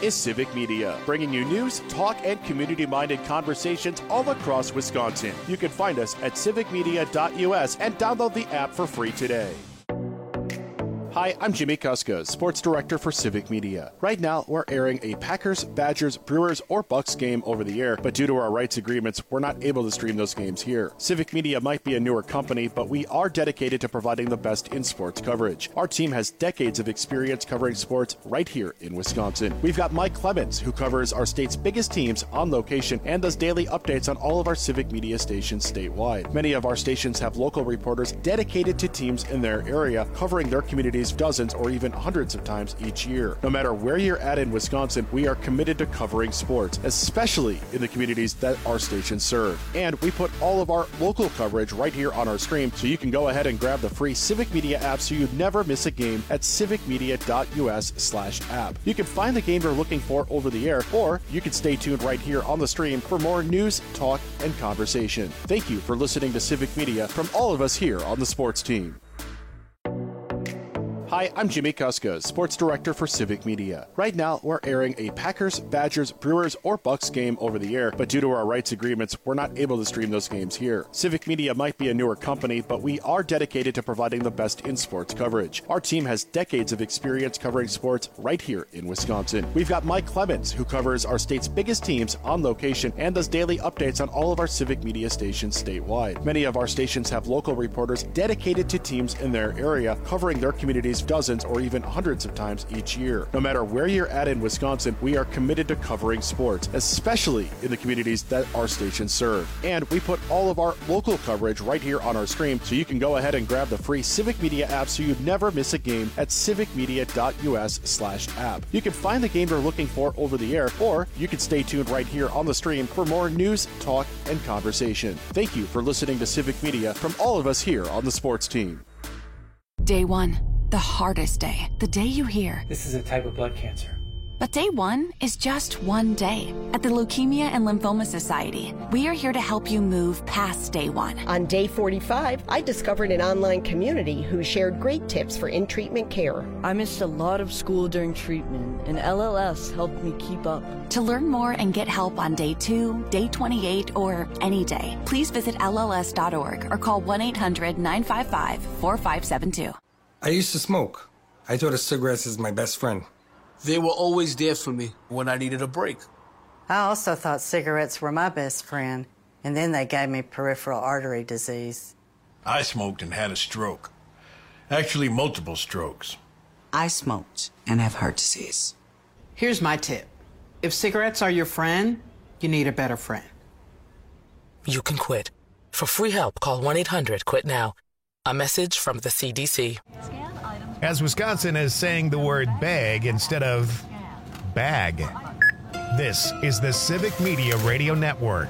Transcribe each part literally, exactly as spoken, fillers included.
is Civic Media, bringing you news, talk, and community-minded conversations all across Wisconsin. You can find us at civic media dot U S and download the app for free today. Hi, I'm Jimmy Kuska, Sports Director for Civic Media. Right now, we're airing a Packers, Badgers, Brewers, or Bucks game over the air, but due to our rights agreements, we're not able to stream those games here. Civic Media might be a newer company, but we are dedicated to providing the best in sports coverage. Our team has decades of experience covering sports right here in Wisconsin. We've got Mike Clemens, who covers our state's biggest teams on location and does daily updates on all of our Civic Media stations statewide. Many of our stations have local reporters dedicated to teams in their area, covering their communities dozens or even hundreds of times each year. No matter where you're at in Wisconsin, we are committed to covering sports, especially in the communities that our stations serve. And we put all of our local coverage right here on our stream, so you can go ahead and grab the free Civic Media app so you never miss a game at civic media dot U S slash app. You can find the game you're looking for over the air, or you can stay tuned right here on the stream for more news, talk, and conversation. Thank you for listening to Civic Media from all of us here on the sports team. Hi, I'm Jimmy Kuska, Sports Director for Civic Media. Right now, we're airing a Packers, Badgers, Brewers, or Bucks game over the air, but due to our rights agreements, we're not able to stream those games here. Civic Media might be a newer company, but we are dedicated to providing the best in sports coverage. Our team has decades of experience covering sports right here in Wisconsin. We've got Mike Clemens, who covers our state's biggest teams on location and does daily updates on all of our Civic Media stations statewide. Many of our stations have local reporters dedicated to teams in their area, covering their communities dozens or even hundreds of times each year. No matter where you're at in Wisconsin, we are committed to covering sports, especially in the communities that our stations serve. And we put all of our local coverage right here on our stream, so you can go ahead and grab the free Civic Media app so you never miss a game at civic media dot U S slash app. You can find the game you're looking for over the air, or you can stay tuned right here on the stream for more news, talk, and conversation. Thank you for listening to Civic Media from all of us here on the sports team. Day one. The hardest day, the day you hear, "This is a type of blood cancer." But day one is just one day. At the Leukemia and Lymphoma Society, we are here to help you move past day one. On day forty-five, I discovered an online community who shared great tips for in-treatment care. I missed a lot of school during treatment, and L L S helped me keep up. To learn more and get help on day two, day twenty-eight, or any day, please visit L L S dot org or call one eight hundred nine five five four five seven two. I used to smoke. I thought of cigarettes as my best friend. They were always there for me when I needed a break. I also thought cigarettes were my best friend, and then they gave me peripheral artery disease. I smoked and had a stroke. Actually, multiple strokes. I smoked and have heart disease. Here's my tip. If cigarettes are your friend, you need a better friend. You can quit. For free help, call one eight hundred quit now. A message from the C D C. As Wisconsin is saying the word bag instead of bag. This is the Civic Media Radio Network.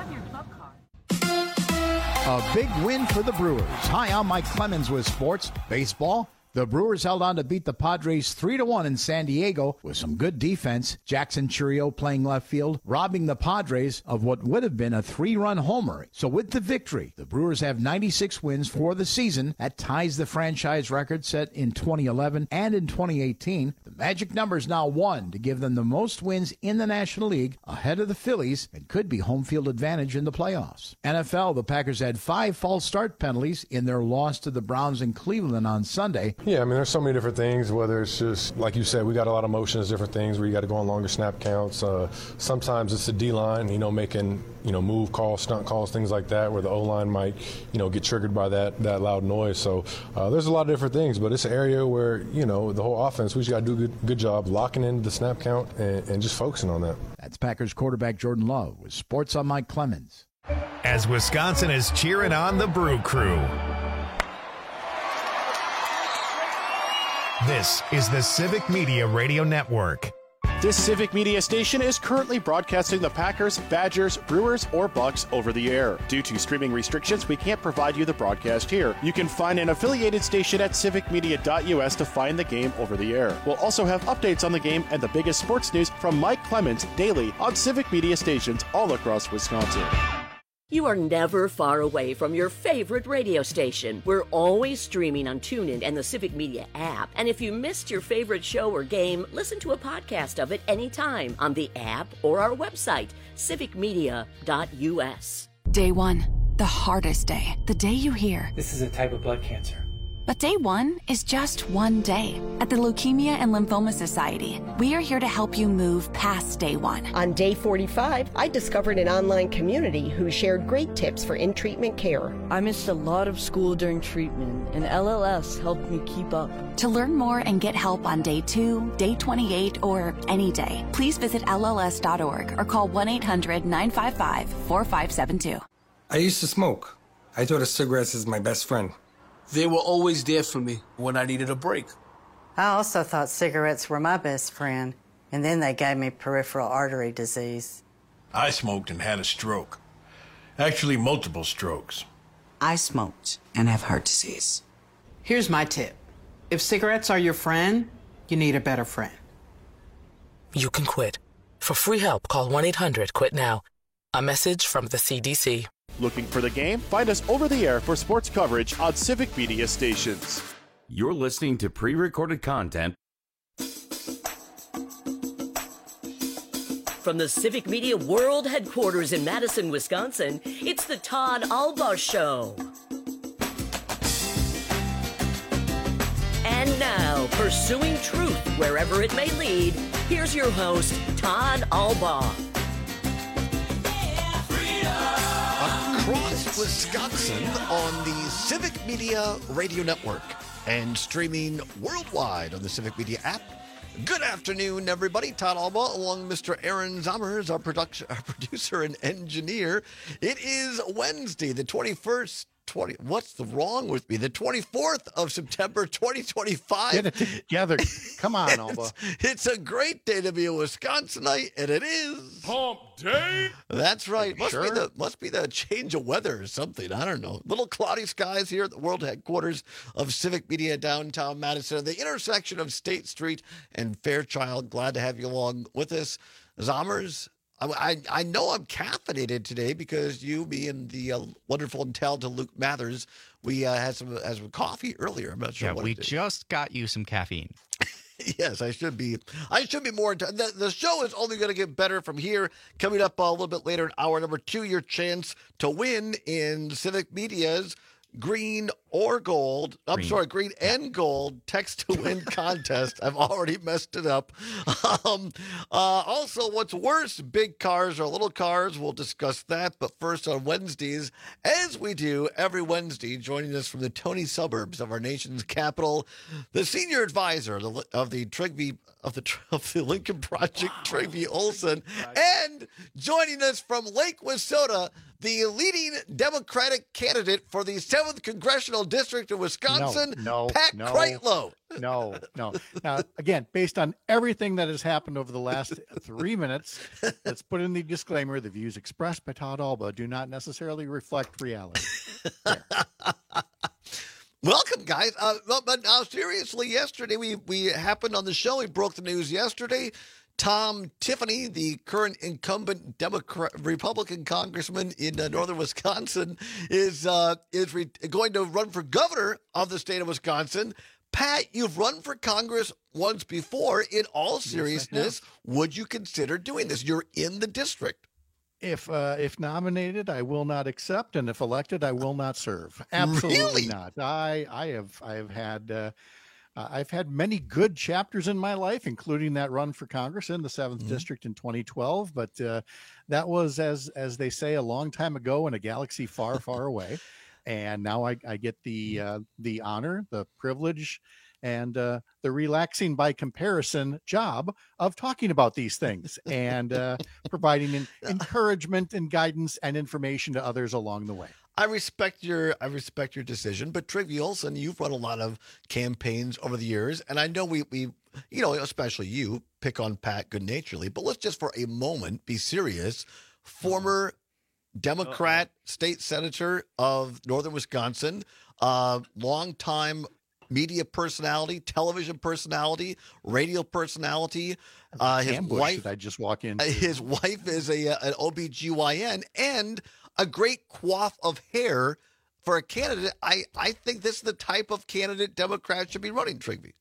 A big win for the Brewers. Hi, I'm Mike Clemens with Sports Baseball. The Brewers held on to beat the Padres three to one in San Diego with some good defense. Jackson Chourio playing left field, robbing the Padres of what would have been a three-run homer. So with the victory, the Brewers have ninety-six wins for the season. That ties the franchise record set in twenty eleven and in twenty eighteen. The magic number is now one to give them the most wins in the National League, ahead of the Phillies, and could be home field advantage in the playoffs. N F L, the Packers had five false start penalties in their loss to the Browns in Cleveland on Sunday. Yeah, I mean, there's so many different things, whether it's just, like you said, we got a lot of motions, different things where you got to go on longer snap counts. Uh, sometimes it's the D-line, you know, making, you know, move calls, stunt calls, things like that, where the O-line might, you know, get triggered by that that loud noise. So uh, there's a lot of different things, but it's an area where, you know, the whole offense, we just got to do a good, good job locking in the snap count and, and just focusing on that. That's Packers quarterback Jordan Love with Sports on Mike Clemens. As Wisconsin is cheering on the Brew Crew. This is the Civic Media Radio Network. This Civic Media station is currently broadcasting the Packers, Badgers, Brewers, or Bucks over the air. Due to streaming restrictions, we can't provide you the broadcast here. You can find an affiliated station at civic media dot U S to find the game over the air. We'll also have updates on the game and the biggest sports news from Mike Clemens daily on Civic Media stations all across Wisconsin. You are never far away from your favorite radio station. We're always streaming on TuneIn and the Civic Media app. And if you missed your favorite show or game, listen to a podcast of it anytime on the app or our website, civic media dot u s. Day one, the hardest day. The day you hear, "This is a type of blood cancer." But day one is just one day. At the Leukemia and Lymphoma Society, we are here to help you move past day one. On day forty-five, I discovered an online community who shared great tips for in-treatment care. I missed a lot of school during treatment, and L L S helped me keep up. To learn more and get help on day two, day twenty-eight, or any day, please visit L L S dot org or call one eight hundred nine five five four five seven two. I used to smoke. I thought of cigarettes as my best friend. They were always there for me when I needed a break. I also thought cigarettes were my best friend, and then they gave me peripheral artery disease. I smoked and had a stroke. Actually, multiple strokes. I smoked and have heart disease. Here's my tip. If cigarettes are your friend, you need a better friend. You can quit. For free help, call one eight hundred quit now. A message from the C D C. Looking for the game? Find us over the air for sports coverage on Civic Media stations. You're listening to pre-recorded content From the Civic Media World Headquarters in Madison, Wisconsin, it's the Todd Alba Show. And now, pursuing truth wherever it may lead, here's your host, Todd Alba. Across Wisconsin on the Civic Media Radio Network and streaming worldwide on the Civic Media app. Good afternoon, everybody. Todd Alba, along with Mister Aaron Zommers, our, production, our producer and engineer. It is Wednesday, the twenty-first. twenty What's the wrong with me? The twenty-fourth of September, twenty twenty-five. Get it together. Come on, Alba. It's, it's a great day to be a Wisconsinite, and it is Hump Day. That's right. Must Sure. be the must be the change of weather or something. I don't know. Little cloudy skies here at the world headquarters of Civic Media downtown Madison, the intersection of State Street and Fairchild. Glad to have you along with us, Zommers. I, I, I know I'm caffeinated today because you, me, and the uh, wonderful and talented Luke Mathers, we uh, had some had some coffee earlier. I'm not sure Yeah, what we it is. just got you some caffeine. Yes, I should be. I should be more. The, the show is only going to get better from here. Coming up uh, a little bit later in hour number two, your chance to win in Civic Media's Green or Gold. I'm Green. sorry, Green and Gold text to win contest. I've already messed it up. Um, uh, also, what's worse, big cars or little cars? We'll discuss that. But first, on Wednesdays, as we do every Wednesday, joining us from the Tony suburbs of our nation's capital, the senior advisor of the, of the Trigby of the of the Lincoln Project, wow. Trigby Olson, and joining us from Lake Wissota, the leading Democratic candidate for the seventh Congressional District of Wisconsin, no, no, Pat no, Kreitlow. No, no. Now, again, based on everything that has happened over the last three minutes, let's put in the disclaimer: the views expressed by Todd Alba do not necessarily reflect reality. Welcome, guys. Uh, but, but now, seriously, yesterday we we happened on the show. We broke the news yesterday. Tom Tiffany, the current incumbent Democrat Republican congressman in uh, northern Wisconsin, is uh, is re- going to run for governor of the state of Wisconsin. Pat, you've run for Congress once before. In all seriousness, yes, would you consider doing this? You're in the district. If uh, if nominated, I will not accept, and if elected, I will not serve. Absolutely Really? not. I I have I have had. Uh, Uh, I've had many good chapters in my life, including that run for Congress in the seventh mm-hmm. District in twenty twelve. But uh, that was, as as they say, a long time ago in a galaxy far, far away. And now I, I get the uh, the honor, the privilege, and uh, the relaxing by comparison job of talking about these things and uh, providing an encouragement and guidance and information to others along the way. I respect your I respect your decision, but Trigby Olson, you've run a lot of campaigns over the years, and I know we we you know, especially you pick on Pat good-naturedly, but let's just for a moment be serious. Former Democrat Uh-oh. state senator of northern Wisconsin, uh, longtime media personality, television personality, radio personality. Uh, his Ambush, wife, did I just walk in? His wife is a an O B G Y N and a great coif of hair for a candidate. I, I think this is the type of candidate Democrats should be running, Trigby.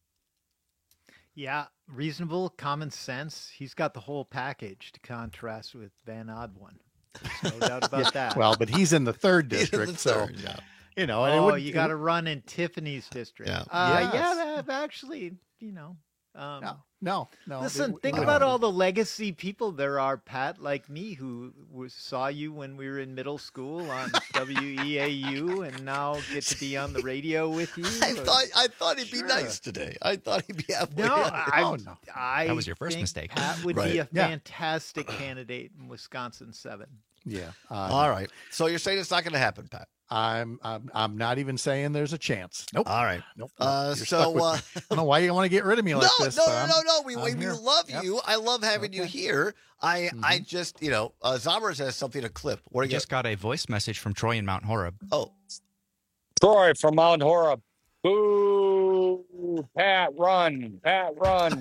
Yeah, reasonable, common sense. He's got the whole package to contrast with Van Odwin. There's no doubt about yeah, that. Well, but he's in the third district, the so third, yeah. you know. And oh, it would, you got to run in Tiffany's district. Yeah, uh, yes. yeah. That actually, you know. Um, no, no, no. Listen, they, think no. about all the legacy people there are, Pat, like me, who was, saw you when we were in middle school on W E A U, and now get to be on the radio with you. I but, thought I thought he'd sure. be nice today. I thought he'd be halfway. No, I, oh, no. I that was your first think mistake. Pat would right. be a yeah. fantastic candidate in Wisconsin seven. Yeah. Uh, all right. So you're saying it's not going to happen, Pat? I'm, I'm I'm not even saying there's a chance. Nope. All right. Nope. Uh, You're so uh, I don't know why you want to get rid of me like no, this. No, no, no, no, We we, we here. love yep. you. I love having okay. you here. I mm-hmm. I just you know uh, Zombers has something to clip. What I do you just got a voice message from Troy in Mount Horeb. Oh, Troy from Mount Horeb. Boo! Pat, run! Pat, run!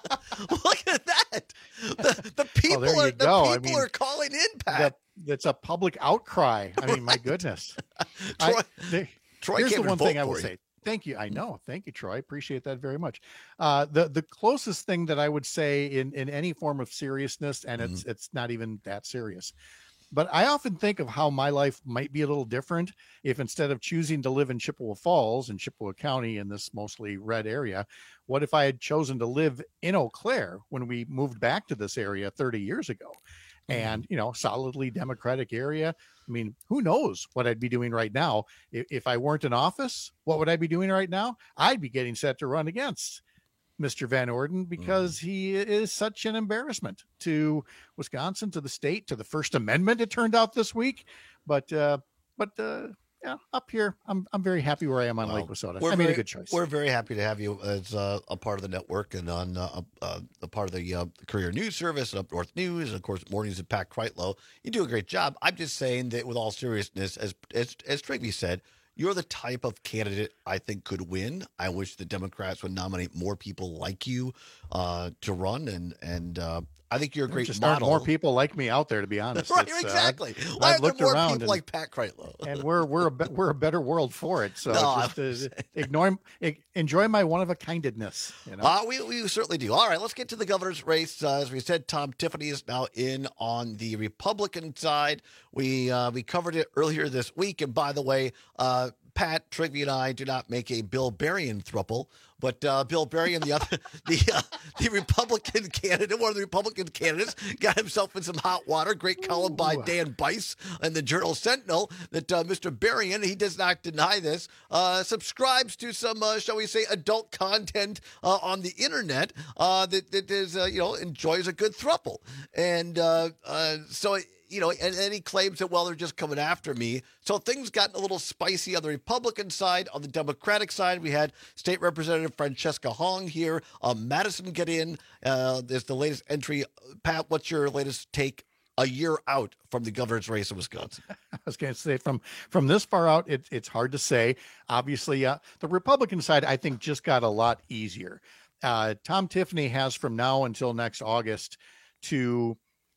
Look at that. The, the people oh, are the go. people I mean, are calling in, Pat. That's a public outcry. I mean, my goodness. Troy, I, they, Troy here's can't the one vote thing I for will you. say. Thank you. I know. Thank you, Troy. I appreciate that very much. Uh, the the closest thing that I would say in in any form of seriousness, and mm-hmm. it's it's not even that serious, but I often think of how my life might be a little different if instead of choosing to live in Chippewa Falls in Chippewa County in this mostly red area, what if I had chosen to live in Eau Claire when we moved back to this area thirty years ago? And, you know, solidly Democratic area. I mean, who knows what I'd be doing right now? If, if I weren't in office, what would I be doing right now? I'd be getting set to run against Mister Van Orden because mm. he is such an embarrassment to Wisconsin, to the state, to the First Amendment, it turned out this week. But, uh, but, uh, yeah, up here, I'm I'm very happy where I am on well, Lake Wissota. I made very, a good choice. We're very happy to have you as uh, a part of the network and on uh, uh, a part of the uh, Courier News Service and Up North News, and of course mornings with Pat Kreitlow. You do a great job. I'm just saying that with all seriousness, as as as Trigby said, you're the type of candidate I think could win. I wish the Democrats would nominate more people like you uh, to run, and and uh, I think you're a great just model. More people like me out there, to be honest. Right, it's, exactly. Uh, Why I've are there looked more around people and, like Pat Kreitlow? and we're we're a be, we're a better world for it. So no, just uh, ignore enjoy my one of a kindedness. You know? uh, we we certainly do. All right, let's get to the governor's race. Uh, as we said, Tom Tiffany is now in on the Republican side. We uh, we covered it earlier this week, and by the way, uh, Pat, Trigby, and I do not make a Bill Berrien throuple, but uh, Bill Berrien, the other, the uh, the Republican candidate, one of the Republican candidates, got himself in some hot water. Great column by Dan Bice in the Journal Sentinel that uh, Mister Berrien, he does not deny this, uh, subscribes to some, uh, shall we say, adult content uh, on the internet uh, that that is, uh, you know, enjoys a good throuple, and uh, uh, so. It, You know, and, and he claims that, well, they're just coming after me. So things got a little spicy on the Republican side. On the Democratic side, we had State Representative Francesca Hong here. Uh, Madison get in. Uh, there's the latest entry. Pat, what's your latest take a year out from the governor's race in Wisconsin? I was going to say from from this far out, it, it's hard to say. Obviously, uh, the Republican side, I think, just got a lot easier. Uh, Tom Tiffany has from now until next August to,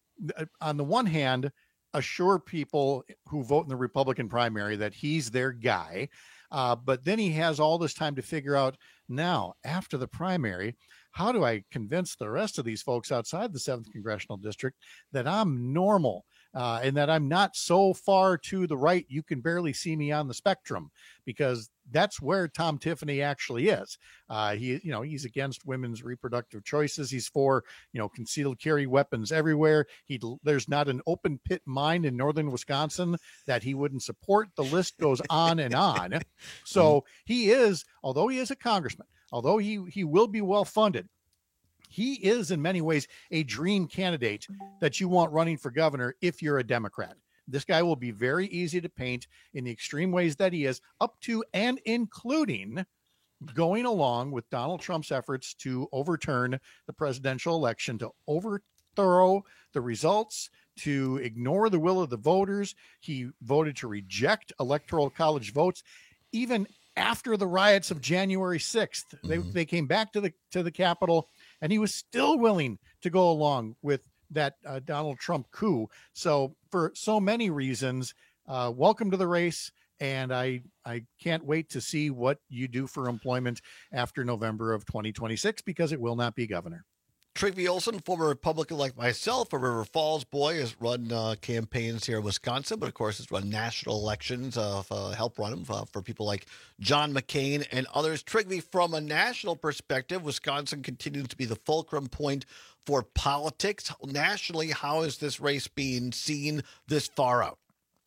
on the one hand, assure people who vote in the Republican primary that he's their guy. Uh, but then he has all this time to figure out now, after the primary, how do I convince the rest of these folks outside the seventh Congressional District that I'm normal uh, and that I'm not so far to the right you can barely see me on the spectrum, because that's where Tom Tiffany actually is. Uh, he, you know, he's against women's reproductive choices. He's for, you know, concealed carry weapons everywhere. He, there's not an open pit mine in northern Wisconsin that he wouldn't support. The list goes on and on. So he is, although he is a congressman, although he he will be well funded, he is in many ways a dream candidate that you want running for governor if you're a Democrat. This guy will be very easy to paint in the extreme ways that he is, up to and including going along with Donald Trump's efforts to overturn the presidential election, to overthrow the results, to ignore the will of the voters. He voted to reject electoral college votes, even after the riots of January sixth. They, mm-hmm. they came back to the to the Capitol, and he was still willing to go along with that uh, Donald Trump coup. So for so many reasons, uh, welcome to the race. And I, I can't wait to see what you do for employment after November of twenty twenty-six, because it will not be governor. Trygve Olsen, former Republican like myself, a River Falls boy, has run uh, campaigns here in Wisconsin, but of course has run national elections, uh, uh, help run them uh, for people like John McCain and others. Trygve, from a national perspective, Wisconsin continues to be the fulcrum point for politics. Nationally, how is this race being seen this far out?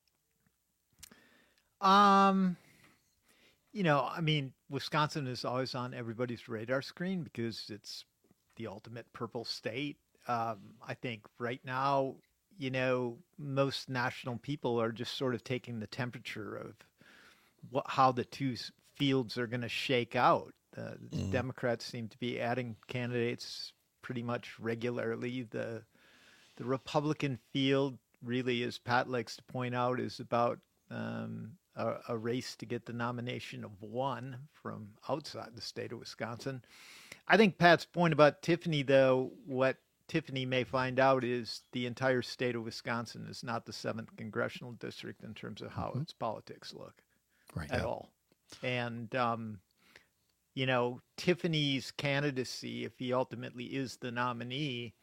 Um, you know, I mean, Wisconsin is always on everybody's radar screen because it's the ultimate purple state. Um, I think right now, you know, most national people are just sort of taking the temperature of what, how the two fields are going to shake out. Uh, the mm. Democrats seem to be adding candidates pretty much regularly. The the Republican field really, as Pat likes to point out, is about um, a, a race to get the nomination of one from outside the state of Wisconsin. I think Pat's point about Tiffany, though, what Tiffany may find out is the entire state of Wisconsin is not the seventh congressional district in terms of how mm-hmm. its politics look right, at yeah. all. And, um, you know, Tiffany's candidacy, if he ultimately is the nominee,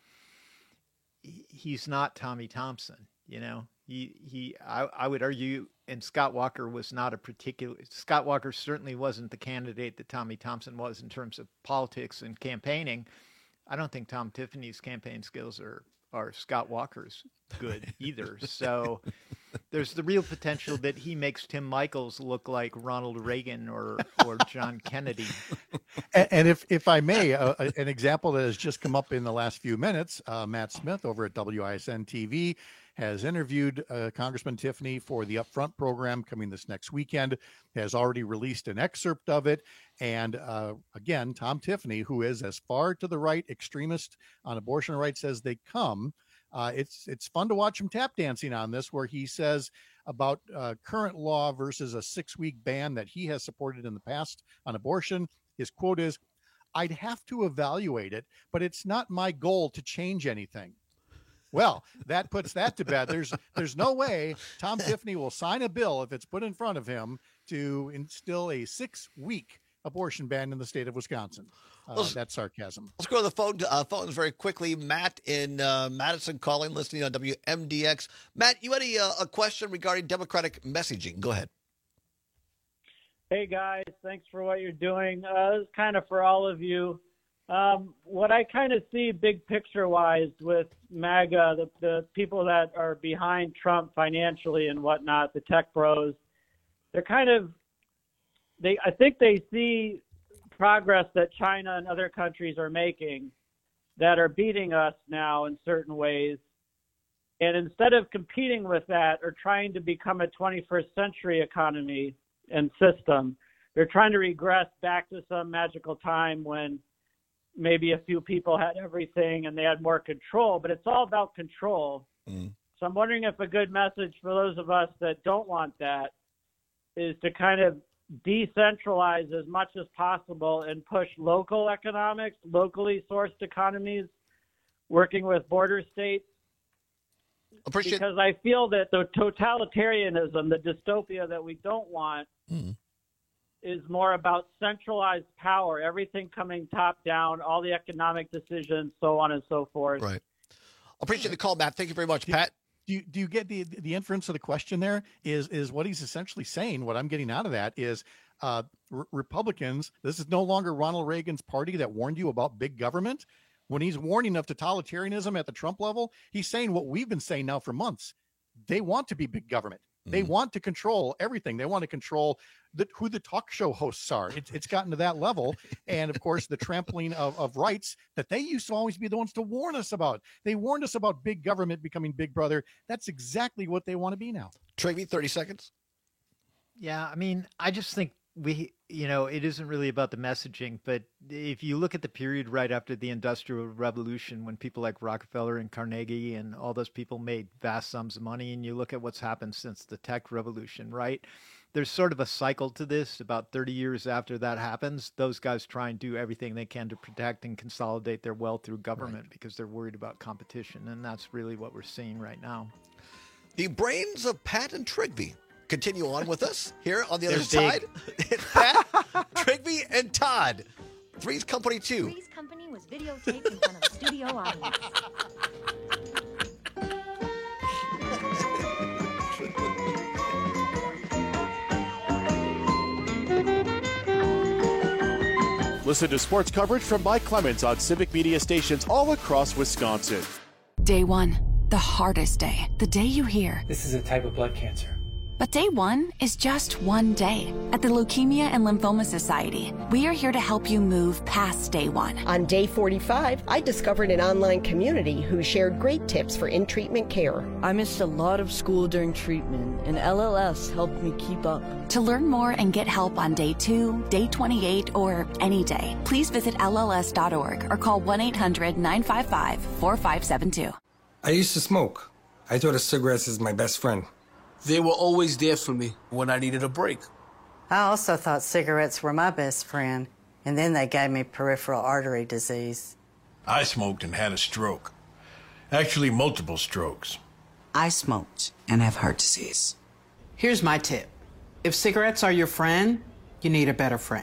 he's not Tommy Thompson, you know. He, he I, I would argue, and Scott Walker was not a particular, Scott Walker certainly wasn't the candidate that Tommy Thompson was in terms of politics and campaigning. I don't think Tom Tiffany's campaign skills are, are Scott Walker's good either. So there's the real potential that he makes Tim Michels look like Ronald Reagan or, or John Kennedy. And, and if, if I may, uh, an example that has just come up in the last few minutes, uh, Matt Smith over at W I S N T V has interviewed uh, Congressman Tiffany for the Upfront program coming this next weekend, has already released an excerpt of it. And uh, again, Tom Tiffany, who is as far to the right extremist on abortion rights as they come, uh, it's it's fun to watch him tap dancing on this, where he says about uh, current law versus a six-week ban that he has supported in the past on abortion. His quote is, "I'd have to evaluate it, but it's not my goal to change anything." Well, that puts that to bed. There's there's no way Tom Tiffany will sign a bill if it's put in front of him to instill a six-week abortion ban in the state of Wisconsin. Uh, that's sarcasm. Let's go to the phone uh, phones very quickly. Matt in uh, Madison calling, listening on W M D X. Matt, you had a, uh, a question regarding Democratic messaging. Go ahead. Hey, guys. Thanks for what you're doing. Uh, this is kind of for all of you. Um, what I kind of see big picture-wise with MAGA, the, the people that are behind Trump financially and whatnot, the tech bros, they're kind of, they. I think they see progress that China and other countries are making that are beating us now in certain ways. And instead of competing with that or trying to become a twenty-first century economy and system, they're trying to regress back to some magical time when maybe a few people had everything and they had more control, but it's all about control. Mm. So I'm wondering if a good message for those of us that don't want that is to kind of decentralize as much as possible and push local economics, locally sourced economies, working with border states. Appreciate- because I feel that the totalitarianism, the dystopia that we don't want, mm. is more about centralized power, everything coming top down, all the economic decisions, so on and so forth. Right. Appreciate the call, Matt. Thank you very much, Pat. Do you, do you get the the inference of the question there is is what he's essentially saying, what I'm getting out of that is uh, r- Republicans, this is no longer Ronald Reagan's party that warned you about big government. When he's warning of totalitarianism at the Trump level, he's saying what we've been saying now for months. They want to be big government. They mm. want to control everything. They want to control the, who the talk show hosts are. It's, it's gotten to that level. And, of course, the trampling of, of rights that they used to always be the ones to warn us about. They warned us about big government becoming big brother. That's exactly what they want to be now. Trygve, thirty seconds. Yeah, I mean, I just think we, you know, it isn't really about the messaging, but if you look at the period right after the Industrial Revolution, when people like Rockefeller and Carnegie and all those people made vast sums of money, and you look at what's happened since the tech revolution, right? there's sort of a cycle to this. About thirty years after that happens, those guys try and do everything they can to protect and consolidate their wealth through government right. because they're worried about competition. And that's really what we're seeing right now. The brains of Pat and Trigby continue on with us here on the other They're side. It's Pat, Trigby, and Todd. Three's Company two. Three's Company was videotaped in front of a studio audience. Listen to sports coverage from Mike Clemens on Civic Media stations all across Wisconsin. Day one, the hardest day. The day you hear, this is a type of blood cancer. But day one is just one day. At the Leukemia and Lymphoma Society, we are here to help you move past day one. On day forty-five, I discovered an online community who shared great tips for in-treatment care. I missed a lot of school during treatment, and L L S helped me keep up. To learn more and get help on day two, day twenty-eight, or any day, please visit L L S dot org or call one eight hundred nine five five four five seven two. I used to smoke. I thought of cigarettes as my best friend. They were always there for me when I needed a break. I also thought cigarettes were my best friend, and then they gave me peripheral artery disease. I smoked and had a stroke. Actually, multiple strokes. I smoked and have heart disease. Here's my tip. If cigarettes are your friend, you need a better friend.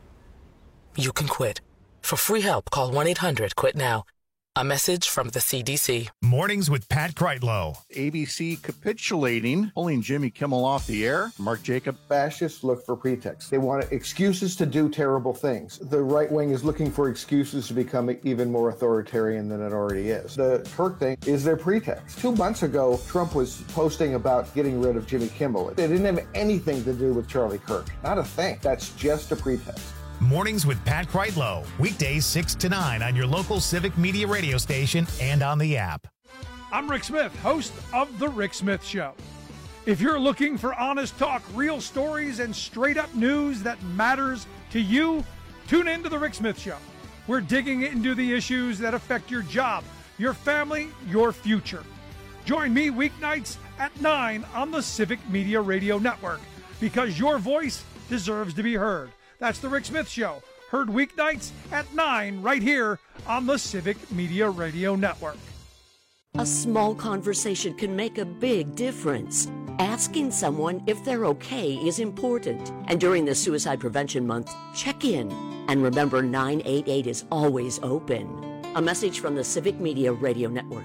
You can quit. For free help, call one eight hundred quit now. A message from the C D C. Mornings with Pat Kreitlow. A B C capitulating, pulling Jimmy Kimmel off the air. Mark Jacob. Fascists look for pretexts. They want excuses to do terrible things. The right wing is looking for excuses to become even more authoritarian than it already is. The Kirk thing is their pretext. Two months ago, Trump was posting about getting rid of Jimmy Kimmel. It didn't have anything to do with Charlie Kirk. Not a thing. That's just a pretext. Mornings with Pat Kreitlow. Weekdays six to nine on your local Civic Media radio station and on the app. I'm Rick Smith, host of The Rick Smith Show. If you're looking for honest talk, real stories, and straight-up news that matters to you, tune in to The Rick Smith Show. We're digging into the issues that affect your job, your family, your future. Join me weeknights at nine on the Civic Media Radio Network, because your voice deserves to be heard. That's The Rick Smith Show, heard weeknights at nine right here on the Civic Media Radio Network. A small conversation can make a big difference. Asking someone if they're okay is important. And during the Suicide Prevention Month, check in. And remember, nine eight eight is always open. A message from the Civic Media Radio Network.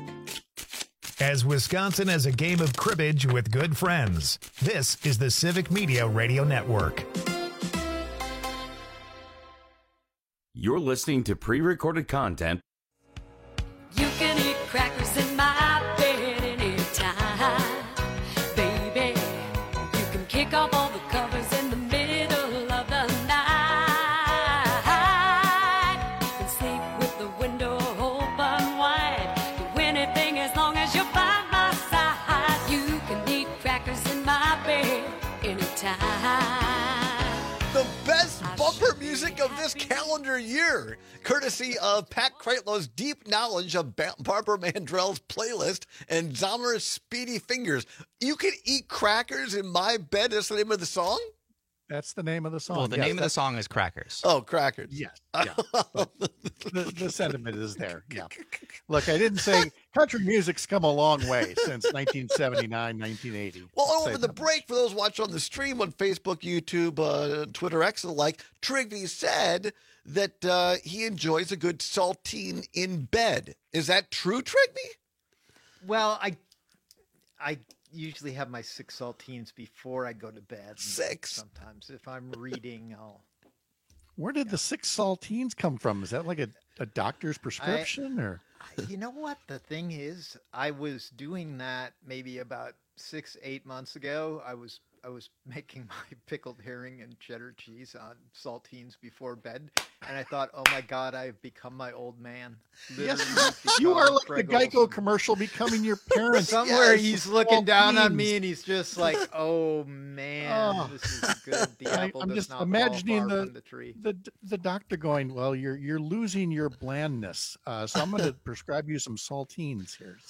As Wisconsin has a game of cribbage with good friends, this is the Civic Media Radio Network. You're listening to pre-recorded content. You can eat crackers in my bed anytime, baby. You can kick off all the covers in the middle of the night. You can sleep with the window open wide. Do anything as long as you're by my side. You can eat crackers in my bed anytime. The best bumper music of this calendar year, courtesy of Pat Kreitlow's deep knowledge of ba- Barbara Mandrell's playlist and Zommer's Speedy Fingers. You can eat crackers in my bed. That's the name of the song? That's the name of the song. Well, the yes, name of the song is Crackers. Oh, Crackers. Yes. Yeah. the, the sentiment is there. Yeah. Look, I didn't say country music's come a long way since nineteen seventy-nine, nineteen eighty. Well, over the break, for those watching on the stream on Facebook, YouTube, uh, Twitter, X, and the like, Trigby said that uh, he enjoys a good saltine in bed. Is that true, Trigby? Well, I, I usually have my six saltines before I go to bed. Six. Sometimes, if I'm reading, I'll. Where did the six saltines come from? Is that like a, a doctor's prescription, I, or? You know what the thing is? I was doing that maybe about six, eight months ago. I was I was making my pickled herring and cheddar cheese on saltines before bed, and I thought, oh my God, I've become my old man. Yes, you are like the Geico commercial becoming your parents. Somewhere Yes, he's looking down on me, saltines. and he's just like, oh man, Oh. this is good. The I, apple I'm does just not imagining fall far the, from the tree. the the doctor going, well, you're you're losing your blandness, uh, so I'm going to prescribe you some saltines here. So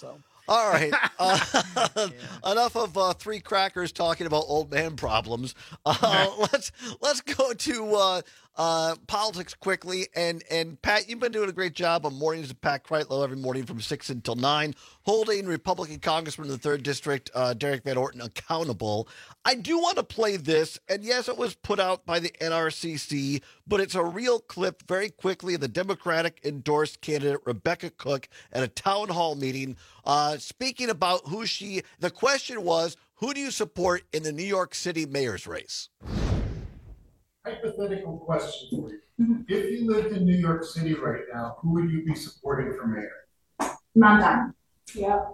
All right. Uh, yeah. Enough of uh, three crackers talking about old man problems. Uh, let's let's go to uh, uh, politics quickly. And and Pat, you've been doing a great job on mornings with Pat Kreitlow every morning from six until nine, holding Republican Congressman in the third District, uh, Derek Van Orton, accountable. I do want to play this. And yes, it was put out by the N R C C, but it's a real clip very quickly of the Democratic endorsed candidate Rebecca Cook at a town hall meeting. Uh, speaking about who she, the question was, who do you support in the New York City mayor's race? Hypothetical question for you. Mm-hmm. If you lived in New York City right now, who would you be supporting for mayor? Mondam. Yeah.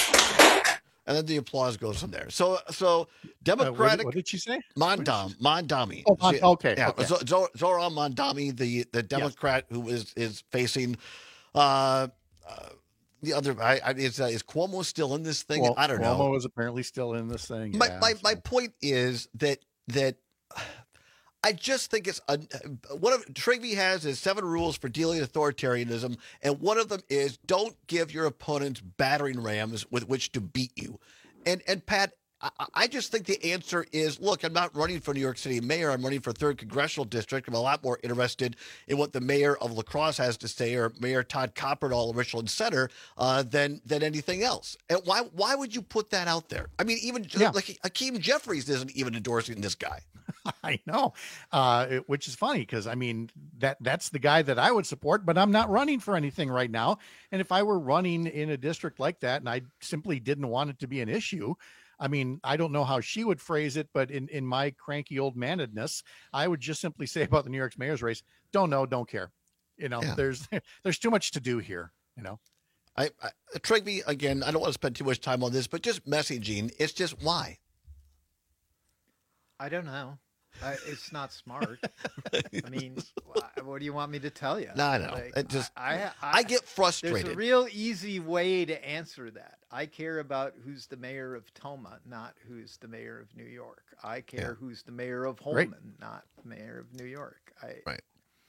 And then the applause goes from there. So, so Democratic. Uh, what, what did she say? Mondam, Mondami. Oh, Mon- she, okay. Yeah, okay. Zora, Zora Mondami, the the Democrat yes. who is is facing. Uh, uh, The other, I, I is uh, is Cuomo still in this thing? Well, I don't Cuomo know. Cuomo is apparently still in this thing. My yeah, my, so. my point is that that I just think it's a, one of Trigby has is seven rules for dealing with authoritarianism, and one of them is don't give your opponents battering rams with which to beat you. And and Pat, I, I just think the answer is, look, I'm not running for New York City mayor. I'm running for third congressional district. I'm a lot more interested in what the mayor of La Crosse has to say, or Mayor Todd Copperdahl of Richland Center, uh, than than anything else. And why why would you put that out there? I mean, even yeah. like Hakeem Jeffries isn't even endorsing this guy. I know, uh, it, which is funny because I mean that that's the guy that I would support, but I'm not running for anything right now. And if I were running in a district like that, and I simply didn't want it to be an issue. I mean, I don't know how she would phrase it, but in, in my cranky old manedness, I would just simply say about the New York's mayor's race, don't know, don't care. You know, yeah. there's there's too much to do here, you know. I, I Trigby, again, I don't want to spend too much time on this, but just messaging, it's just why? I don't know. I, it's not smart. I mean, what do you want me to tell you? No, I know. Like, it just, I, I, I get frustrated. There's a real easy way to answer that. I care about who's the mayor of Toma, not who's the mayor of New York. I care yeah. who's the mayor of Holman, right. not the mayor of New York. I, right.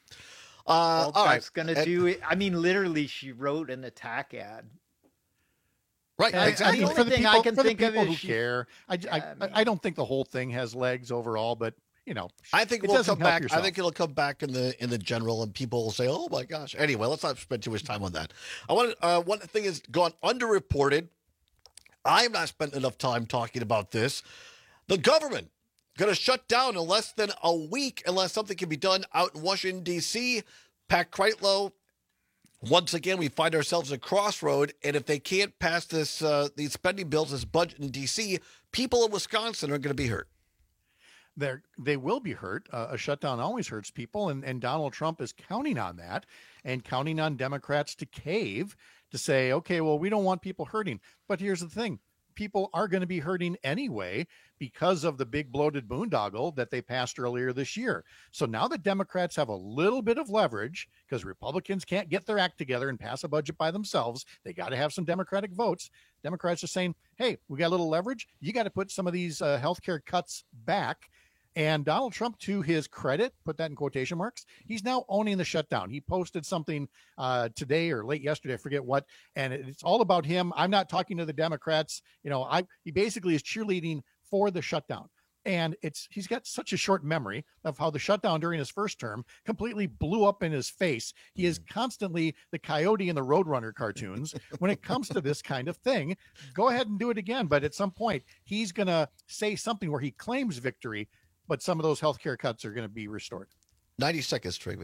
Uh, all right. Going to do it. I mean, literally, she wrote an attack ad. Right, I, exactly. I mean, for the people, I can for think the people of who she, care, I, yeah, I, I, mean, I don't think the whole thing has legs overall, but you know, I think it we'll doesn't come help back. yourself. I think it'll come back in the in the general, and people will say, "Oh my gosh." Anyway, let's not spend too much time on that. I want uh, one thing has gone underreported. I've not spent enough time talking about this. The government going to shut down in less than a week unless something can be done out in Washington D C. Pat Kreitlow. Once again, we find ourselves at a crossroad, and if they can't pass this uh, these spending bills, this budget in D C, people in Wisconsin are going to be hurt. They're, they will be hurt. Uh, a shutdown always hurts people, and, and Donald Trump is counting on that and counting on Democrats to cave to say, okay, well, we don't want people hurting. But here's the thing. People are going to be hurting anyway because of the big bloated boondoggle that they passed earlier this year. So now that Democrats have a little bit of leverage because Republicans can't get their act together and pass a budget by themselves, they got to have some Democratic votes. Democrats are saying, hey, we got a little leverage. You got to put some of these uh, healthcare cuts back. And Donald Trump, to his credit, put that in quotation marks, he's now owning the shutdown. He posted something uh, today or late yesterday, I forget what, and it's all about him. I'm not talking to the Democrats. You know, I he basically is cheerleading for the shutdown. And it's he's got such a short memory of how the shutdown during his first term completely blew up in his face. He is constantly the Coyote in the Roadrunner cartoons. When it comes to this kind of thing, go ahead and do it again. But at some point, he's going to say something where he claims victory, but some of those healthcare cuts are going to be restored. ninety seconds, Trigby.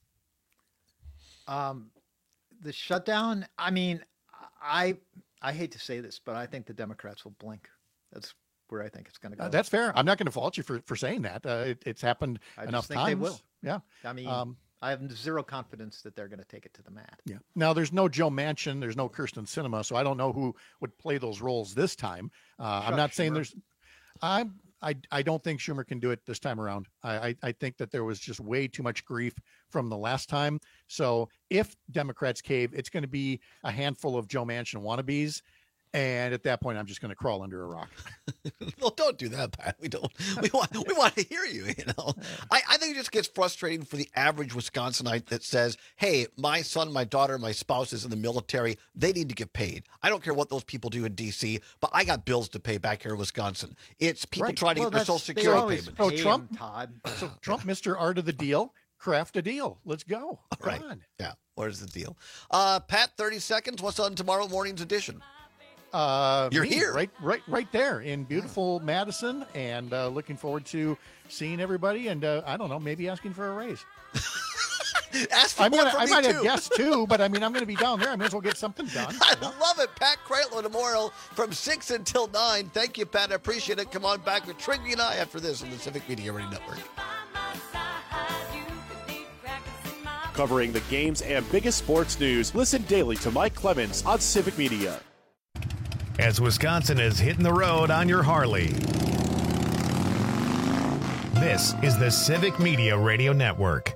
Um, the shutdown, I mean, I I hate to say this, but I think the Democrats will blink. That's where I think it's going to go. Uh, that's fair. I'm not going to fault you for, for saying that. Uh, it, it's happened I enough just think times. They will. Yeah. I mean, um, I have zero confidence that they're going to take it to the mat. Yeah. Now, there's no Joe Manchin. There's no Kirsten Sinema, so I don't know who would play those roles this time. Uh, I'm not saying there's – I'm – I, I don't think Schumer can do it this time around. I, I, I think that there was just way too much grief from the last time. So if Democrats cave, it's going to be a handful of Joe Manchin wannabes. And at that point, I'm just going to crawl under a rock. Well, don't do that, Pat. We don't. We want. We want to hear you. You know, I, I think it just gets frustrating for the average Wisconsinite that says, "Hey, my son, my daughter, my spouse is in the military. They need to get paid. I don't care what those people do in D C, but I got bills to pay back here in Wisconsin." It's people Right. trying to Well, get their that's- Social they Security always- payment. Oh, Pay Trump, him, Todd. So Trump, Mister Art of the deal, craft a deal. Let's go. Come Right. on. Yeah. Where's the deal? Uh, Pat, thirty seconds. What's on tomorrow morning's edition? Uh, You're me, here. right, right, right there in beautiful Madison, and uh, looking forward to seeing everybody. And uh, I don't know, maybe asking for a raise. Ask for I'm more gonna, from I me might too. have guessed too, but I mean, I'm going to be down there. I may as well get something done. I love it. Pat Kreitlow tomorrow from six until nine. Thank you, Pat. I appreciate it. Come on back with Trigby and I after this on the Civic Media Radio Network. Covering the games and biggest sports news, listen daily to Mike Clemens on Civic Media. As Wisconsin is hitting the road on your Harley. This is the Civic Media Radio Network.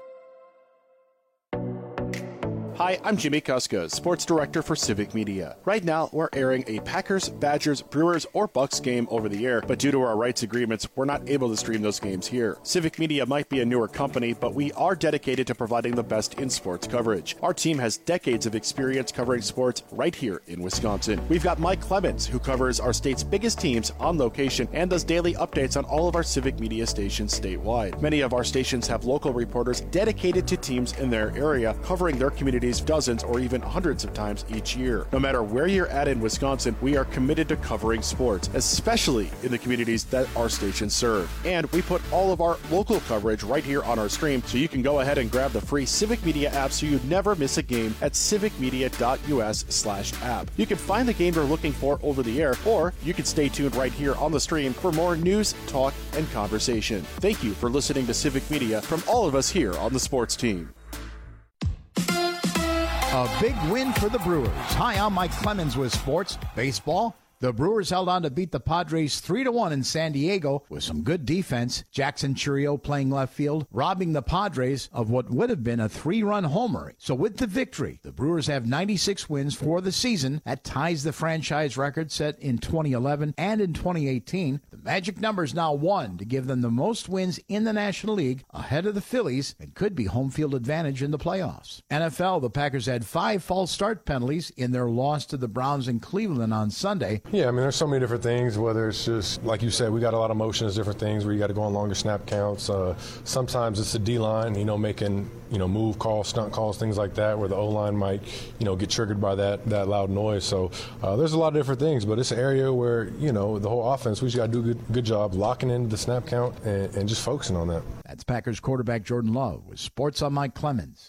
Hi, I'm Jimmy Kuska, Sports Director for Civic Media. Right now, we're airing a Packers, Badgers, Brewers, or Bucks game over the air, but due to our rights agreements, we're not able to stream those games here. Civic Media might be a newer company, but we are dedicated to providing the best in sports coverage. Our team has decades of experience covering sports right here in Wisconsin. We've got Mike Clemens, who covers our state's biggest teams on location and does daily updates on all of our Civic Media stations statewide. Many of our stations have local reporters dedicated to teams in their area, covering their communities dozens or even hundreds of times each year. No matter where you're at in Wisconsin, we are committed to covering sports, especially in the communities that our stations serve. And we put all of our local coverage right here on our stream, so you can go ahead and grab the free Civic Media app so you never miss a game at civicmedia.us slash app. You can find the game you're looking for over the air, or you can stay tuned right here on the stream for more news, talk, and conversation. Thank you for listening to Civic Media from all of us here on the sports team. A big win for the Brewers. Hi, I'm Mike Clemens with Sports Baseball. The Brewers held on to beat the Padres three to one in San Diego with some good defense. Jackson Chourio playing left field, robbing the Padres of what would have been a three-run homer. So with the victory, the Brewers have ninety-six wins for the season. That ties the franchise record set in twenty eleven and in twenty eighteen. The magic number is now one to give them the most wins in the National League, ahead of the Phillies, and could be home field advantage in the playoffs. N F L, the Packers had five false start penalties in their loss to the Browns in Cleveland on Sunday. Yeah, I mean, there's so many different things, whether it's just, like you said, we got a lot of motions, different things where you got to go on longer snap counts. Uh, sometimes it's the D-line, you know, making, you know, move calls, stunt calls, things like that, where the O-line might, you know, get triggered by that that loud noise. So uh, there's a lot of different things, but it's an area where, you know, the whole offense, we just got to do a good, good job locking in the snap count and, and just focusing on that. That's Packers quarterback Jordan Love with Sports on Mike Clemens.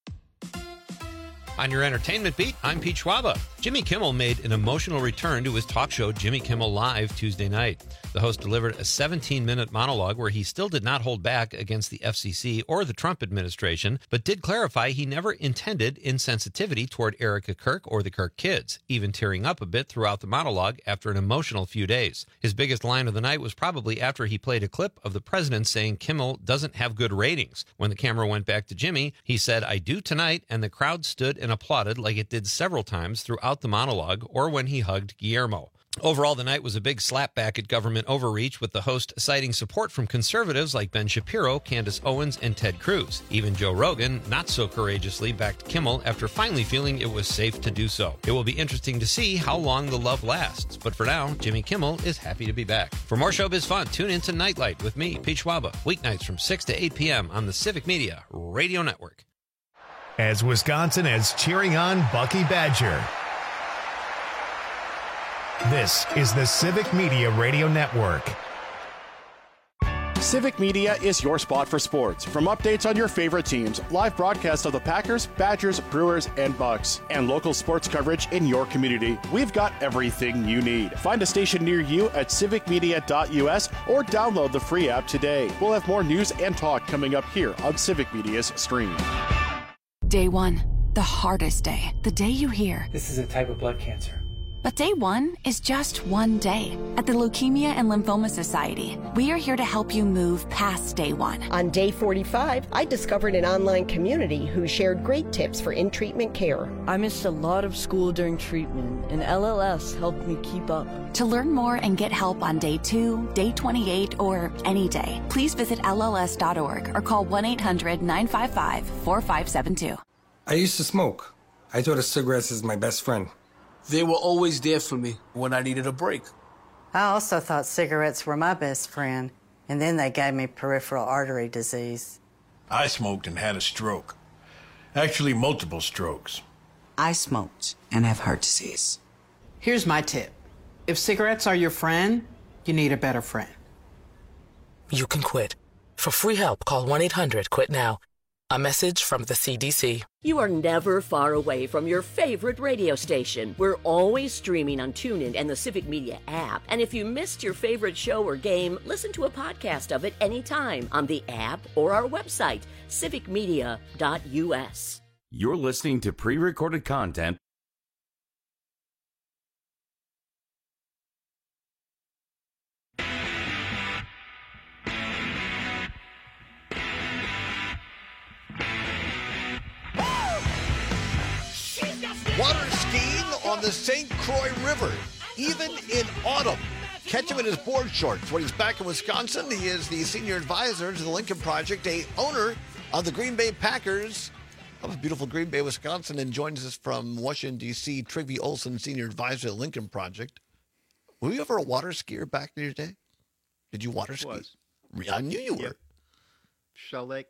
On your entertainment beat, I'm Pete Schwaba. Jimmy Kimmel made an emotional return to his talk show Jimmy Kimmel Live Tuesday night. The host delivered a seventeen-minute monologue where he still did not hold back against the F C C or the Trump administration, but did clarify he never intended insensitivity toward Erica Kirk or the Kirk kids, even tearing up a bit throughout the monologue after an emotional few days. His biggest line of the night was probably after he played a clip of the president saying Kimmel doesn't have good ratings. When the camera went back to Jimmy, he said, "I do tonight," and the crowd stood and applauded like it did several times throughout the monologue or when he hugged Guillermo. Overall, the night was a big slapback at government overreach, with the host citing support from conservatives like Ben Shapiro, Candace Owens, and Ted Cruz. Even Joe Rogan, not so courageously, backed Kimmel after finally feeling it was safe to do so. It will be interesting to see how long the love lasts, but for now, Jimmy Kimmel is happy to be back. For more showbiz fun, tune in to Nightlight with me, Pete Schwaba, weeknights from six to eight p.m. on the Civic Media Radio Network. As Wisconsin is cheering on Bucky Badger. This is the Civic Media Radio Network. Civic Media is your spot for sports. From updates on your favorite teams, live broadcasts of the Packers, Badgers, Brewers, and Bucks, and local sports coverage in your community, we've got everything you need. Find a station near you at civic media dot u s or download the free app today. We'll have more news and talk coming up here on Civic Media's stream. Day one, the hardest day. The day you hear, "This is a type of blood cancer. But day one is just one day. At the Leukemia and Lymphoma Society, we are here to help you move past day one. On day forty-five, I discovered an online community who shared great tips for in-treatment care. I missed a lot of school during treatment, and L L S helped me keep up. To learn more and get help on day two, day twenty-eight, or any day, please visit L L S dot org or call one eight hundred nine five five four five seven two. I used to smoke. I thought of cigarettes as my best friend. They were always there for me when I needed a break. I also thought cigarettes were my best friend, and then they gave me peripheral artery disease. I smoked and had a stroke. Actually, multiple strokes. I smoked and have heart disease. Here's my tip. If cigarettes are your friend, you need a better friend. You can quit. For free help, call one eight hundred quit now. A message from the C D C. You are never far away from your favorite radio station. We're always streaming on TuneIn and the Civic Media app. And if you missed your favorite show or game, listen to a podcast of it anytime on the app or our website, civic media dot U S. You're listening to pre-recorded content. Water skiing on the Saint Croix River, even in autumn. Catch him in his board shorts when he's back in Wisconsin. He is the senior advisor to the Lincoln Project, a owner of the Green Bay Packers of beautiful Green Bay, Wisconsin, and joins us from Washington, D C, Trygve Olson, senior advisor to the Lincoln Project. Were you ever a water skier back in your day? Did you water ski? Was. I knew you were. Yep. Shell Lake.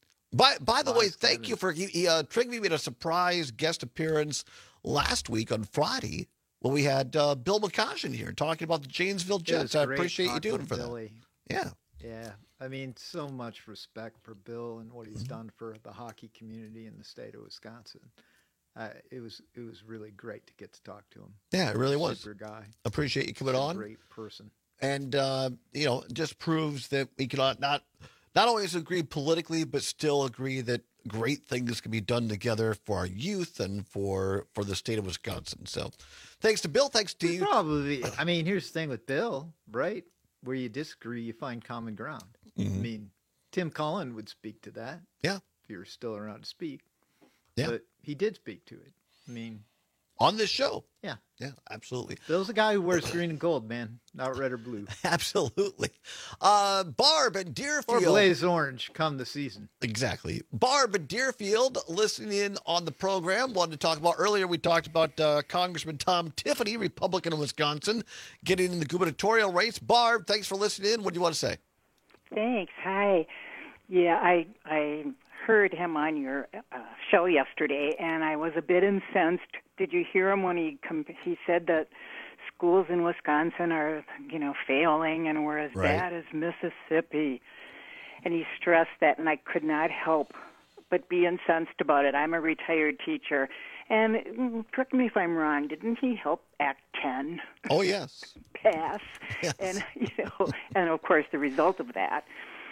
By by the way, thank you for he, he, uh, Trygve made a surprise guest appearance last week on Friday when we had uh, Bill McCoshen here talking about the Janesville Jets. I appreciate you doing for Billy. that. Yeah, yeah. I mean, so much respect for Bill and what he's mm-hmm. done for the hockey community in the state of Wisconsin. Uh, it was it was really great to get to talk to him. Yeah, it really was. Super guy. Appreciate you coming He's a on. Great person. And uh, you know, just proves that we cannot not. Not always agree politically, but still agree that great things can be done together for our youth and for for the state of Wisconsin. So thanks to Bill. Thanks to you. Probably. I mean, here's the thing with Bill, right? Where you disagree, you find common ground. Mm-hmm. I mean, Tim Cullen would speak to that. Yeah. If you were still around to speak. Yeah. But he did speak to it. I mean. On this show. Yeah. Yeah, absolutely. Bill's a guy who wears green and gold, man. Not red or blue. Absolutely. Uh, Barb and Deerfield. Or blaze orange come the season. Exactly. Barb and Deerfield listening in on the program. Wanted to talk about earlier, we talked about uh, Congressman Tom Tiffany, Republican of Wisconsin, getting in the gubernatorial race. Barb, thanks for listening in. What do you want to say? Thanks. Hi. Yeah, I I heard him on your uh, show yesterday, and I was a bit incensed. Did you hear him when he com- he said that schools in Wisconsin are, you know, failing and we're as Right. bad as Mississippi? And he stressed that, and I could not help but be incensed about it. I'm a retired teacher, and mm, correct me if I'm wrong, didn't he help Act ten Oh, yes. pass? Yes. And, you know, and of course the result of that,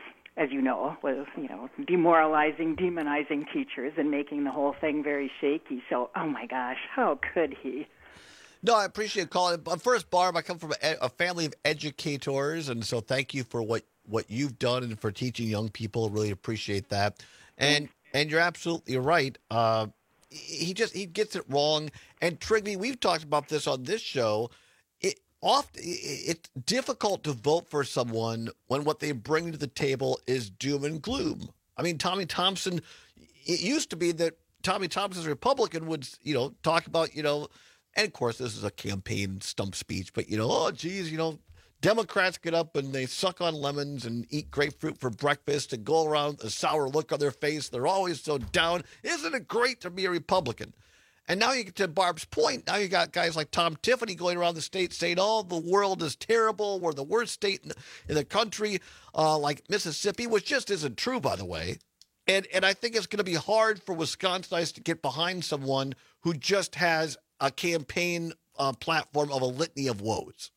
as you know, was, you know, demoralizing, demonizing teachers and making the whole thing very shaky. So, oh my gosh, how could he? No, I appreciate calling. But first, Barb, I come from a, a family of educators, and so thank you for what, what you've done and for teaching young people. Really appreciate that. And and you're absolutely right. Uh, he just he gets it wrong. And Trygve, we've talked about this on this show. It often it's difficult to vote for someone when what they bring to the table is doom and gloom. I mean, Tommy Thompson. It used to be that Tommy Thompson's Republican would, you know, talk about, you know. And, of course, this is a campaign stump speech, but, you know, oh, geez, you know, Democrats get up and they suck on lemons and eat grapefruit for breakfast and go around with a sour look on their face. They're always so down. Isn't it great to be a Republican? And now you get to Barb's point. Now you got guys like Tom Tiffany going around the state saying, oh, the world is terrible. We're the worst state in, in the country, uh, like Mississippi, which just isn't true, by the way. And, and I think it's going to be hard for Wisconsinites to get behind someone who just has a campaign uh, platform of a litany of woes.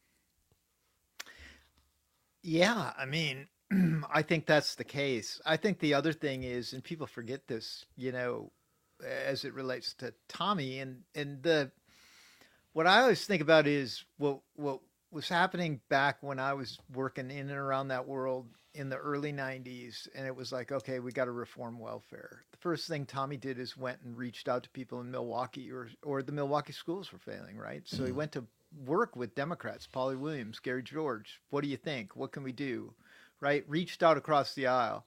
Yeah, I mean, I think that's the case. I think the other thing is, and people forget this, you know, as it relates to Tommy and, and the what I always think about is what what was happening back when I was working in and around that world in the early nineties, and it was like, okay, we got to reform welfare. The first thing Tommy did is went and reached out to people in Milwaukee, or or the Milwaukee schools were failing, right? So mm-hmm. he went to work with Democrats, Polly Williams, Gary George. What do you think? What can we do? Right? Reached out across the aisle.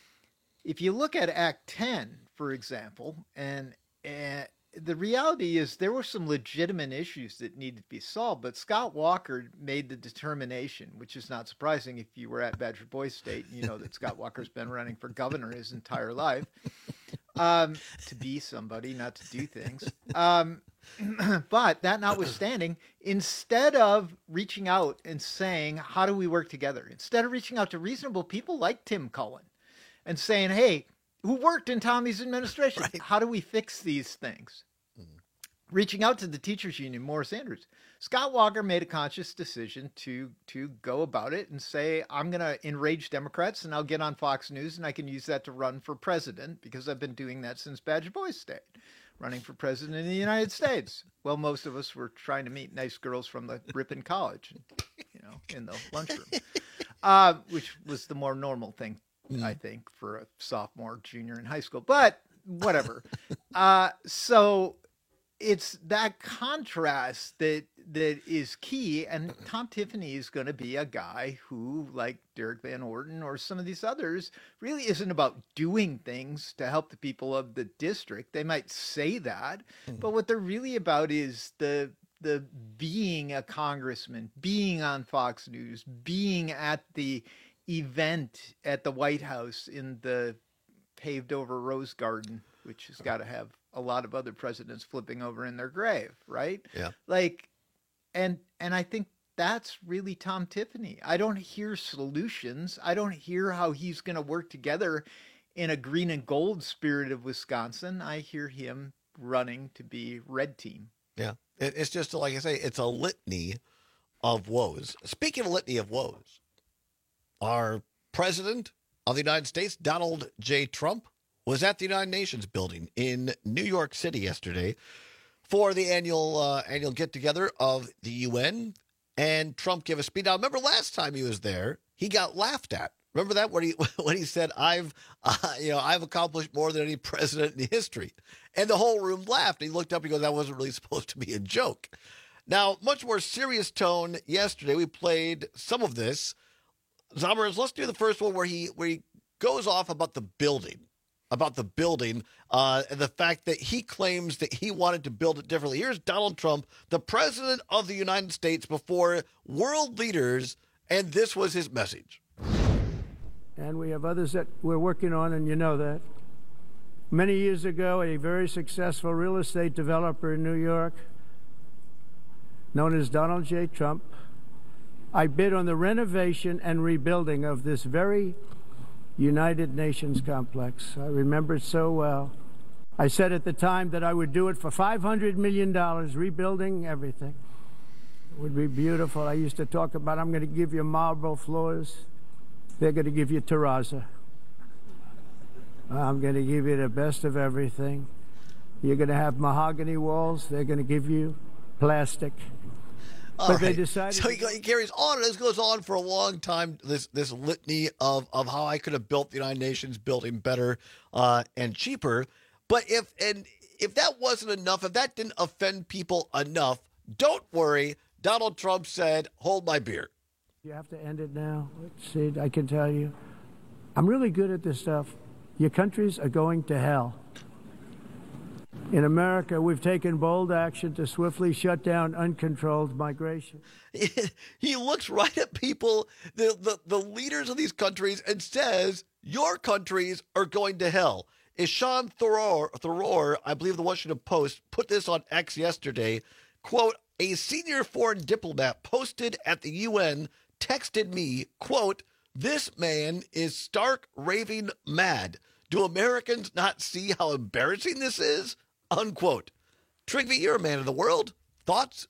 If you look at Act ten, for example, and, and the reality is there were some legitimate issues that needed to be solved, but Scott Walker made the determination, which is not surprising if you were at Badger Boys State, and you know that Scott Walker's been running for governor his entire life, um, to be somebody, not to do things. Um, but that notwithstanding, instead of reaching out and saying, how do we work together? Instead of reaching out to reasonable people like Tim Cullen and saying, hey, who worked in Tommy's administration, right. how do we fix these things? Mm-hmm. Reaching out to the teachers union, Morris Andrews, Scott Walker made a conscious decision to to go about it and say, I'm going to enrage Democrats and I'll get on Fox News and I can use that to run for president because I've been doing that since Badger Boys State, running for president in the United States. Well, most of us were trying to meet nice girls from the Ripon College, you know, in the lunchroom, uh, which was the more normal thing, mm. I think, for a sophomore, junior in high school. But whatever. uh, so it's that contrast that that is key. And Tom Tiffany is going to be a guy who, like Derek Van Orden or some of these others, really isn't about doing things to help the people of the district. They might say that, mm-hmm. but what they're really about is the the being a congressman, being on Fox News, being at the event at the White House in the paved over Rose Garden, which has got to have a lot of other presidents flipping over in their grave, right? Yeah. Like, and and I think that's really Tom Tiffany. I don't hear solutions. I don't hear how he's going to work together in a green and gold spirit of Wisconsin. I hear him running to be red team. Yeah. It, it's just, like I say, it's a litany of woes. Speaking of litany of woes, our president of the United States, Donald J. Trump, was at the United Nations building in New York City yesterday for the annual uh, annual get-together of the U N, and Trump gave a speech. Now, remember last time he was there, he got laughed at. Remember that when he when he said, "I've uh, you know I've accomplished more than any president in history," and the whole room laughed. He looked up and he goes, "That wasn't really supposed to be a joke." Now, much more serious tone yesterday. We played some of this. Zommers, let's do the first one where he where he goes off about the building. about the building uh, and the fact that he claims that he wanted to build it differently. Here's Donald Trump, the president of the United States, before world leaders, and this was his message. And we have others that we're working on, and you know that. Many years ago, a very successful real estate developer in New York, known as Donald J. Trump, I bid on the renovation and rebuilding of this very United Nations complex. I remember it so well. I said at the time that I would do it for five hundred million dollars, rebuilding everything. It would be beautiful. I used to talk about, I'm going to give you marble floors. They're going to give you terrazzo. I'm going to give you the best of everything. You're going to have mahogany walls. They're going to give you plastic. All but right. they decided. So he, he carries on, and this goes on for a long time. This this litany of of how I could have built the United Nations building better uh, and cheaper. But if and if that wasn't enough, if that didn't offend people enough, don't worry. Donald Trump said, "Hold my beer." You have to end it now. Sid, I can tell you, I'm really good at this stuff. Your countries are going to hell. In America, we've taken bold action to swiftly shut down uncontrolled migration. He looks right at people, the, the, the leaders of these countries, and says, your countries are going to hell. Ishan Thoreau, Thoreau, I believe the Washington Post, put this on X yesterday. Quote, a senior foreign diplomat posted at the U N texted me, quote, this man is stark raving mad. Do Americans not see how embarrassing this is? Unquote. Trygve, you're a man of the world. Thoughts?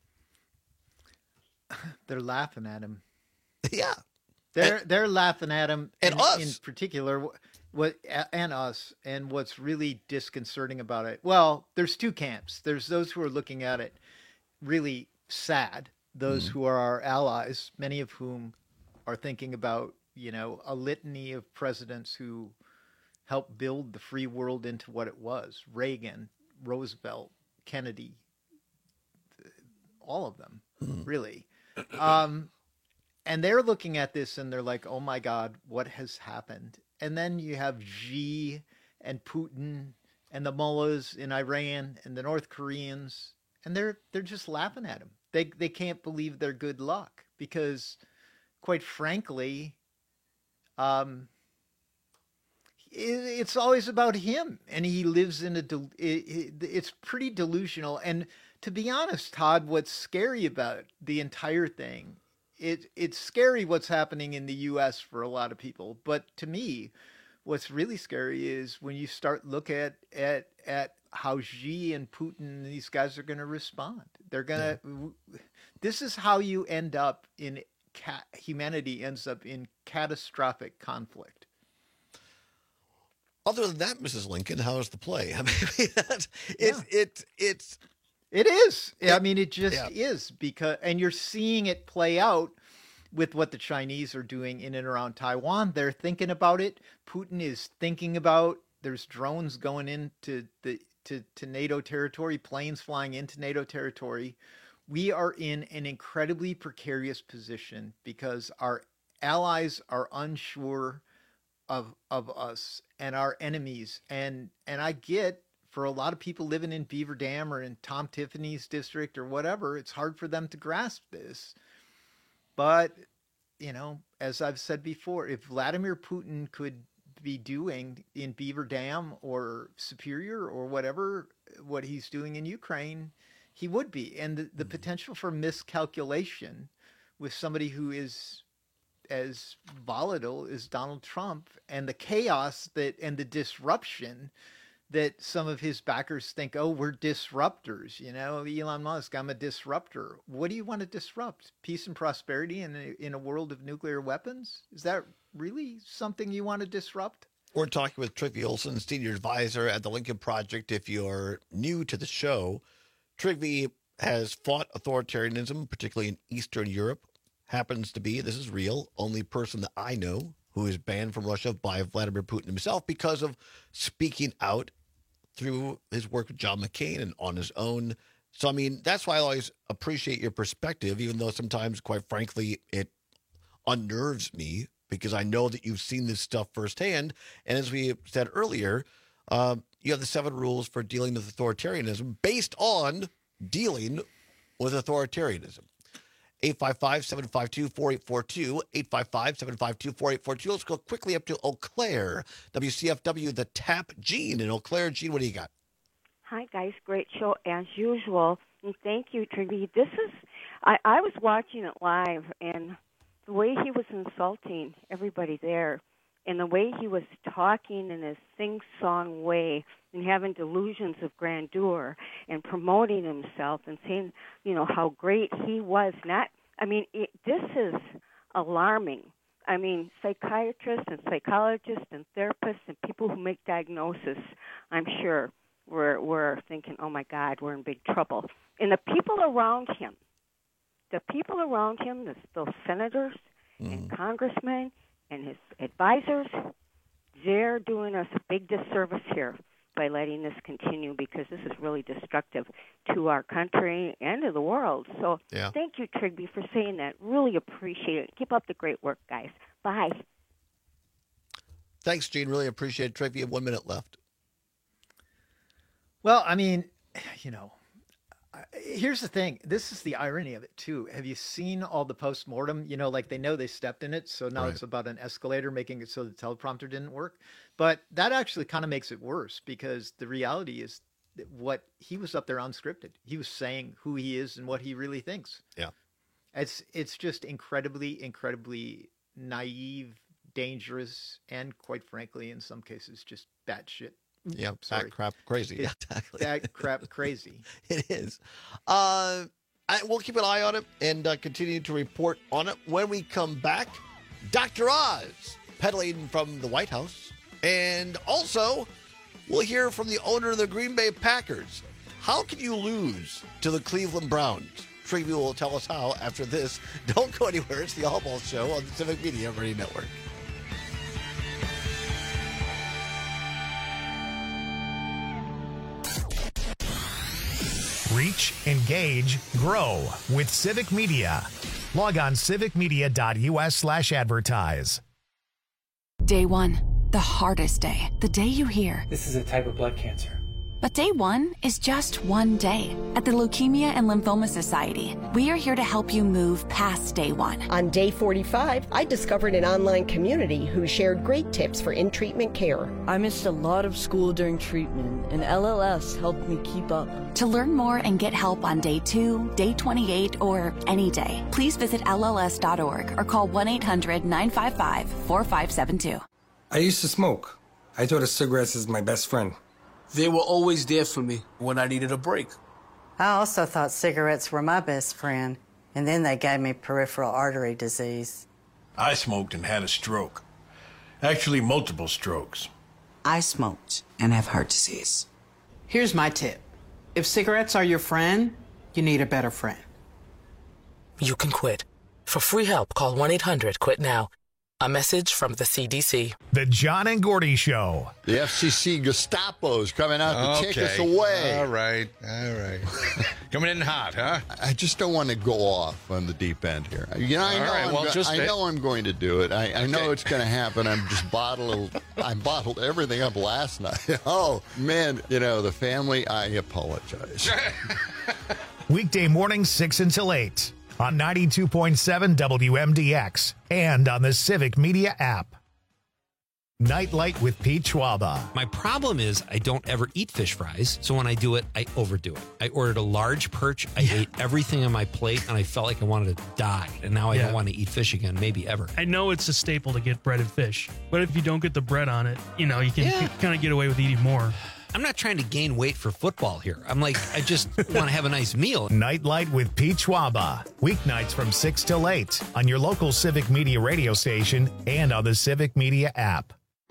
They're laughing at him. Yeah. They're and, they're laughing at him. And in, us. In particular, what and us. And what's really disconcerting about it, well, there's two camps. There's those who are looking at it really sad. Those mm. who are our allies, many of whom are thinking about, you know, a litany of presidents who helped build the free world into what it was. Reagan, Roosevelt, Kennedy, all of them, mm. really. Um, and they're looking at this and they're like, oh my God, what has happened? And then you have Xi and Putin and the mullahs in Iran and the North Koreans, and they're they're just laughing at him. They they can't believe their good luck because, quite frankly, um, it, it's always about him, and he lives in a. Del- it, it, it's pretty delusional. And to be honest, Todd, what's scary about the entire thing, it it's scary what's happening in the U S for a lot of people, but to me, what's really scary is when you start look at at at how Xi and Putin and these guys are going to respond. They're going to. Yeah. This is how you end up in. Ca- humanity ends up in catastrophic conflict. Other than that, Missus Lincoln, how is the play? I mean, it's yeah. it it's it is. It, I mean, it just yeah. is because, and you're seeing it play out with what the Chinese are doing in and around Taiwan. They're thinking about it. Putin is thinking about. There's drones going into the to, to NATO territory, planes flying into NATO territory. We are in an incredibly precarious position because our allies are unsure of of us and our enemies. And and I get for a lot of people living in Beaver Dam or in Tom Tiffany's district or whatever, it's hard for them to grasp this. But, you know, as I've said before, if Vladimir Putin could be doing in Beaver Dam or Superior or whatever, what he's doing in Ukraine, he would be. And the, the mm-hmm. potential for miscalculation with somebody who is as volatile as Donald Trump, and the chaos that and the disruption that some of his backers think, oh, we're disruptors. You know, Elon Musk, I'm a disruptor. What do you want to disrupt? Peace and prosperity in a, in a world of nuclear weapons? Is that really something you want to disrupt? We're talking with Trygve Olsen, senior advisor at the Lincoln Project. If you're new to the show, Trygve has fought authoritarianism, particularly in Eastern Europe. Happens to be, this is real, only person that I know who is banned from Russia by Vladimir Putin himself because of speaking out through his work with John McCain and on his own. So, I mean, that's why I always appreciate your perspective, even though sometimes, quite frankly, it unnerves me because I know that you've seen this stuff firsthand. And as we said earlier, uh, you have the seven rules for dealing with authoritarianism based on dealing with authoritarianism. eight five five, seven five two, four eight four two, eight five five, seven five two, four eight four two. Let's go quickly up to Eau Claire, W C F W, the Tap Gene in Eau Claire. Gene, what do you got? Hi, guys. Great show as usual. And thank you, Trygve. This is, I, I was watching it live, and the way he was insulting everybody there, and the way he was talking in his sing-song way and having delusions of grandeur and promoting himself and saying, you know, how great he was. Not, I mean, it, this is alarming. I mean, psychiatrists and psychologists and therapists and people who make diagnosis, I'm sure, were, were thinking, oh, my God, we're in big trouble. And the people around him, the people around him, the, those senators mm. and congressmen and his advisors, they're doing us a big disservice here by letting this continue because this is really destructive to our country and to the world. So yeah. Thank you, Trygve, for saying that. Really appreciate it. Keep up the great work, guys. Bye. Thanks, Gene. Really appreciate it. Trygve, you have one minute left. Well, I mean, you know, here's the thing. This is the irony of it, too. Have you seen all the postmortem? You know, like they know they stepped in it, so now right. it's about an escalator making it so the teleprompter didn't work. But that actually kind of makes it worse because the reality is that what he was up there unscripted. He was saying who he is and what he really thinks. Yeah. It's it's just incredibly, incredibly naive, dangerous, and quite frankly, in some cases, just batshit. Yeah, that crap crazy. It's yeah, exactly. That crap crazy. It is. Uh, I, we'll keep an eye on it and uh, continue to report on it. When we come back, Doctor Oz peddling from the White House. And also, we'll hear from the owner of the Green Bay Packers. How can you lose to the Cleveland Browns? Trivia will tell us how after this. Don't go anywhere. It's the All Ball Show on the Civic Media Radio Network. Reach, engage, grow with Civic Media. Log on civicmedia.us slash advertise. Day one, the hardest day. The day you hear, this is a type of blood cancer. But day one is just one day. At the Leukemia and Lymphoma Society, we are here to help you move past day one. On day forty-five, I discovered an online community who shared great tips for in-treatment care. I missed a lot of school during treatment, and L L S helped me keep up. To learn more and get help on day two, day twenty-eight, or any day, please visit L L S dot org or call one eight hundred nine five five four five seven two. I used to smoke. I thought of cigarettes as my best friend. They were always there for me when I needed a break. I also thought cigarettes were my best friend, and then they gave me peripheral artery disease. I smoked and had a stroke. Actually, multiple strokes. I smoked and have heart disease. Here's my tip. If cigarettes are your friend, you need a better friend. You can quit. For free help, call one eight hundred quit now. A message from the C D C. The John and Gordy Show. The F C C Gestapo's coming out to okay. take us away. All right, all right. Coming in hot, huh? I just don't want to go off on the deep end here. You know, I know, right, I'm, well, go- just I know I'm going to do it. I, I okay. know it's going to happen. I'm just bottled. I bottled everything up last night. Oh man, you know the family. I apologize. Weekday mornings six until eight. On ninety-two point seven W M D X and on the Civic Media app. Nightlight with Pete Schwaba. My problem is I don't ever eat fish fries, so when I do it, I overdo it. I ordered a large perch. I yeah. ate everything on my plate, and I felt like I wanted to die. And now I yeah. don't want to eat fish again, maybe ever. I know it's a staple to get breaded fish, but if you don't get the bread on it, you know, you can yeah. kind of get away with eating more. I'm not trying to gain weight for football here. I'm like, I just want to have a nice meal. Nightlight with Pete Schwaba. Weeknights from six till eight on your local Civic Media radio station and on the Civic Media app.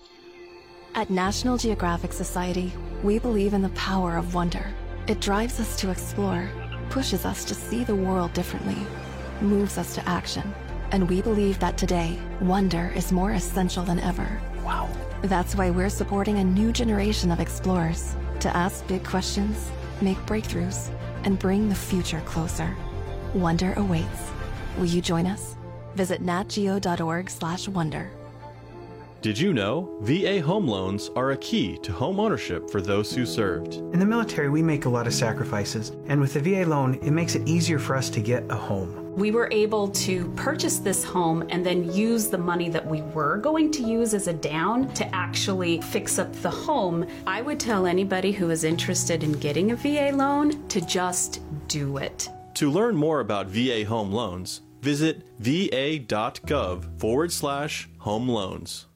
At National Geographic Society, we believe in the power of wonder. It drives us to explore, pushes us to see the world differently, moves us to action. And we believe that today, wonder is more essential than ever. Wow. That's why we're supporting a new generation of explorers to ask big questions, make breakthroughs, and bring the future closer. Wonder awaits. Will you join us? Visit natgeo.org slash wonder. Did you know V A home loans are a key to home ownership for those who served? In the military, we make a lot of sacrifices, and with the V A loan, it makes it easier for us to get a home. We were able to purchase this home and then use the money that we were going to use as a down to actually fix up the home. I would tell anybody who is interested in getting a V A loan to just do it. To learn more about V A home loans, visit va.gov forward slash home loans.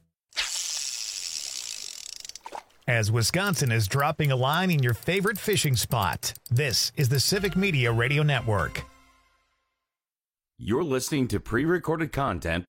As Wisconsin is dropping a line in your favorite fishing spot, this is the Civic Media Radio Network. You're listening to pre-recorded content.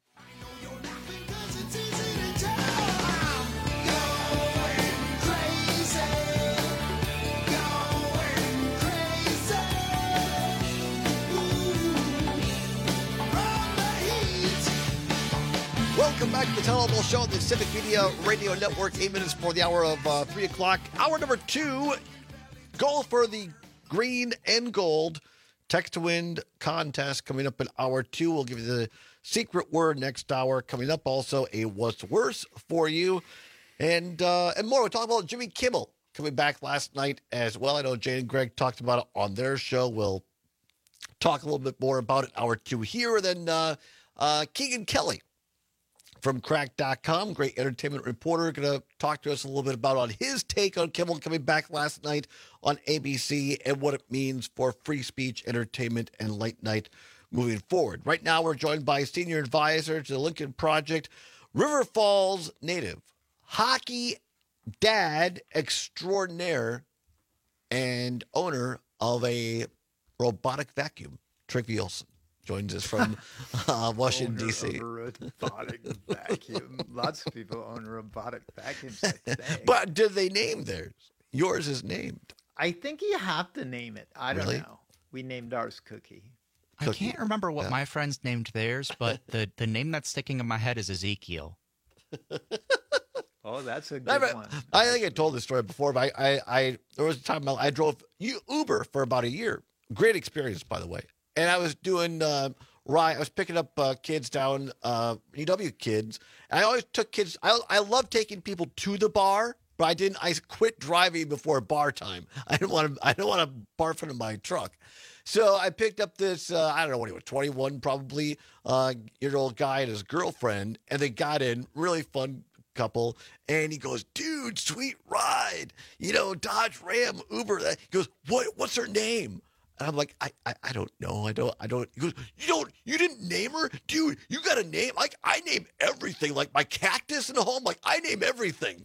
Welcome back to the Tell-All Show on the Civic Media Radio Network. Eight minutes before the hour of uh, three o'clock. Hour number two, goal for the green and gold text to win contest coming up in hour two. We'll give you the secret word next hour. Coming up also a what's worse for you. And uh, and more. We'll talk about Jimmy Kimmel coming back last night as well. I know Jane and Greg talked about it on their show. We'll talk a little bit more about it hour two here. Then uh, uh, Keegan Kelly from crack dot com, great entertainment reporter, going to talk to us a little bit about on his take on Kimmel coming back last night on A B C and what it means for free speech, entertainment, and late night moving forward. Right now, we're joined by senior advisor to the Lincoln Project, River Falls native, hockey dad extraordinaire, and owner of a robotic vacuum, Trick Olson. Joins us from uh, Washington, D C Robotic vacuum. Lots of people own robotic vacuums, I think. But did they name theirs? Yours is named. I think you have to name it. I don't Really? know. We named ours Cookie. I can't remember what my friends named theirs, but the, the name that's sticking in my head is Ezekiel. Oh, that's a good I, one. I think I told this story before, but I, I, I there was a time I drove Uber for about a year. Great experience, by the way. And I was doing uh, ride. I was picking up uh, kids down uh, E W kids. And I always took kids. I I love taking people to the bar, but I didn't. I quit driving before bar time. I didn't want to. I didn't want to barf into my truck. So I picked up this, uh, I don't know what he was, twenty-one probably, uh, year old guy and his girlfriend, and they got in, really fun couple, and he goes, dude, sweet ride, you know, Dodge Ram, Uber. He goes, what? What's her name? And I'm like, I, I, I don't know, I don't, I don't. He goes, you don't, you didn't name her, dude. You got a name? Like I name everything, like my cactus in the home. Like I name everything.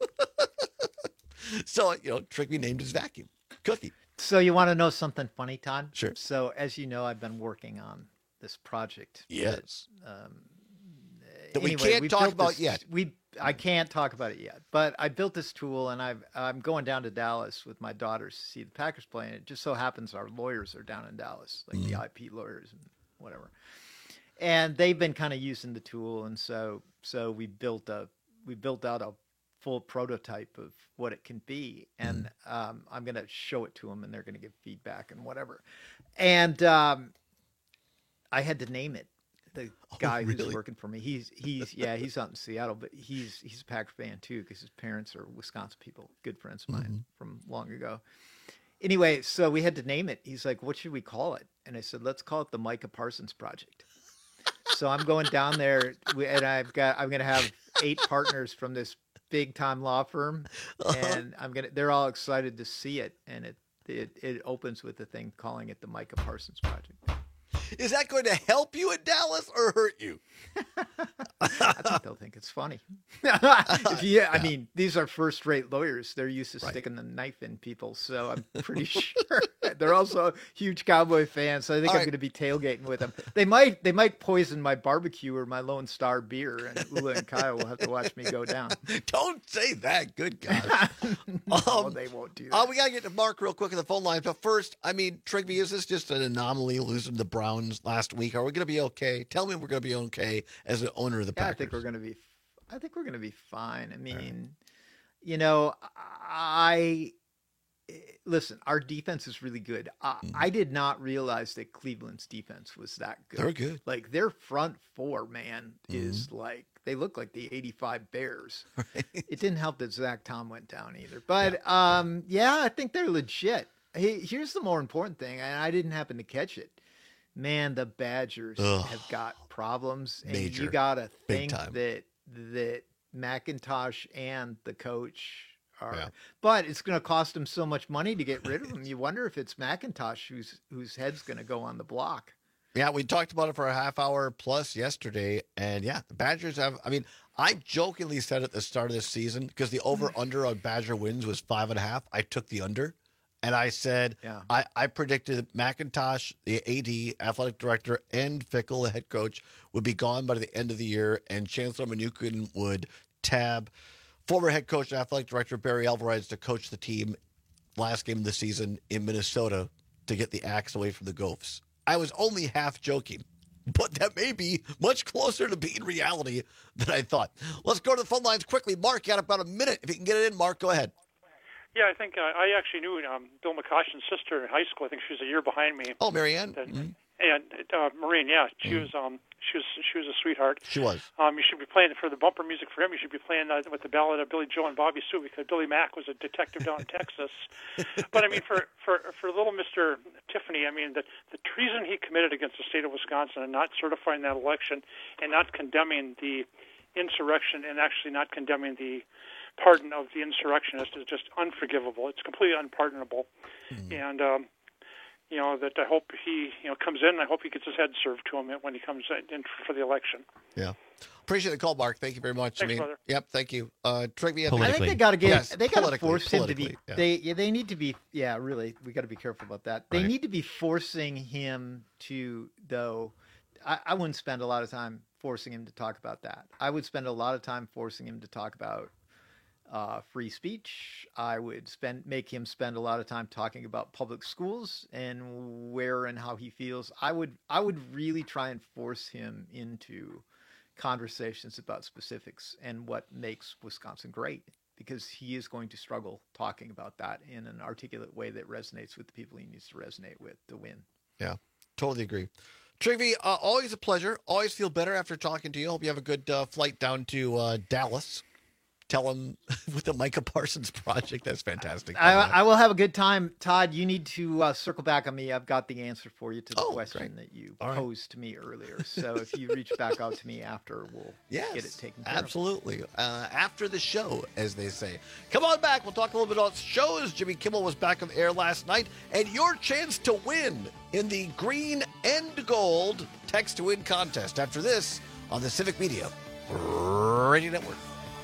So you know, Trigby named his vacuum Cookie. So you want to know something funny, Todd? Sure. So as you know, I've been working on this project. Yes. That, um, that we anyway, can't we talk built about this- yet. We I can't talk about it yet. But I built this tool, and I've I'm going down to Dallas with my daughters to see the Packers play. And it just so happens our lawyers are down in Dallas, like the I P lawyers and whatever. And they've been kind of using the tool, and so so we built a we built out a full prototype of what it can be, and um, I'm going to show it to them, and they're going to give feedback and whatever. And um, I had to name it. The guy really? who's working for me, he's he's yeah, he's out in Seattle, but he's he's a Packer fan too because his parents are Wisconsin people, good friends of mine from long ago. Anyway, so we had to name it. He's like, "What should we call it?" And I said, "Let's call it the Micah Parsons Project." So I'm going down there, and I've got I'm going to have eight partners from this big time law firm, and I'm gonna they're all excited to see it, and it it it opens with the thing calling it the Micah Parsons Project. Is that going to help you in Dallas or hurt you? I think they'll think it's funny. if you, I mean, these are first-rate lawyers. They're used to Right. sticking the knife in people, so I'm pretty sure they're also huge Cowboy fans. So I think All I'm right. going to be tailgating with them. They might, they might poison my barbecue or my Lone Star beer, and Ula and Kyle will have to watch me go down. Don't say that. Good God. No, they won't do that. Uh, we got to get to Mark real quick on the phone line. But first, I mean, Trigby, is this just an anomaly losing the Browns last week? Are we going to be okay? Tell me we're going to be okay as the owner of the Yeah, I Packers. think we're going to be. I think we're going to be fine. I mean, you know, I listen. Our defense is really good. I, I did not realize that Cleveland's defense was that good. They're good. Like their front four, man, is like they look like the eighty-five Bears. It didn't help that Zach Tom went down either. But yeah, um, yeah I think they're legit. Hey, here's the more important thing, and I didn't happen to catch it. Man, the Badgers Ugh. have got problems, and Major. you gotta Big think time. that that McIntosh and the coach are. Yeah. But it's going to cost them so much money to get rid of them. You wonder if it's McIntosh whose whose head's going to go on the block. Yeah, we talked about it for a half hour plus yesterday. And yeah, the Badgers have, I mean, I jokingly said at the start of this season, because the over under on Badger wins was five and a half, I took the under. And I said, Yeah. I, I predicted McIntosh, the A D, athletic director, and Fickle, the head coach, would be gone by the end of the year, and Chancellor Manukin would tab former head coach and athletic director Barry Alvarez to coach the team last game of the season in Minnesota to get the axe away from the Gophers. I was only half joking, but that may be much closer to being reality than I thought. Let's go to the phone lines quickly. Mark, you got about a minute. If you can get it in, Mark, go ahead. Yeah, I think uh, I actually knew um, Bill McCoshen's sister in high school. I think she was a year behind me. Oh, Marianne. And, Mhm. and uh, Maureen, yeah, she was um, she was she was a sweetheart. She was. Um, you should be playing for the bumper music for him. You should be playing uh, with the ballad of Billy Joe and Bobby Sue, because Billy Mack was a detective down in Texas. But I mean, for, for for little Mister Tiffany, I mean, the the treason he committed against the state of Wisconsin and not certifying that election and not condemning the insurrection and actually not condemning the pardon of the insurrectionist is just unforgivable. It's completely unpardonable. Mm-hmm. And, um, you know, that I hope he, you know, comes in, and I hope he gets his head served to him when he comes in for the election. Yeah. Appreciate the call, Mark. Thank you very much. Thanks, I mean, brother. Yep, thank you. Uh, Trigby, I think they got to get. Yes, they got to politically, force him to be. politically, yeah. They yeah, they need to be. Yeah, really, we got to be careful about that. They Right. need to be forcing him to though. I, I wouldn't spend a lot of time forcing him to talk about that. I would spend a lot of time forcing him to talk about uh, free speech. I would spend make him spend a lot of time talking about public schools and where and how he feels. I would I would really try and force him into conversations about specifics and what makes Wisconsin great, because he is going to struggle talking about that in an articulate way that resonates with the people he needs to resonate with to win. Yeah, totally agree. Trivy, uh, always a pleasure. Always feel better after talking to you. Hope you have a good uh, flight down to uh, Dallas. Tell him with the Micah Parsons project. That's fantastic. I, I will have a good time. Todd, you need to uh, circle back on me. I've got the answer for you to the Oh, question great. that you All right. posed to me earlier. So if you reach back out to me after, we'll Yes, get it taken care absolutely. Uh, after the show, as they say. Come on back. We'll talk a little bit about shows. Jimmy Kimmel was back on the air last night, and your chance to win in the green and gold text to win contest. After this, on the Civic Media Radio Network.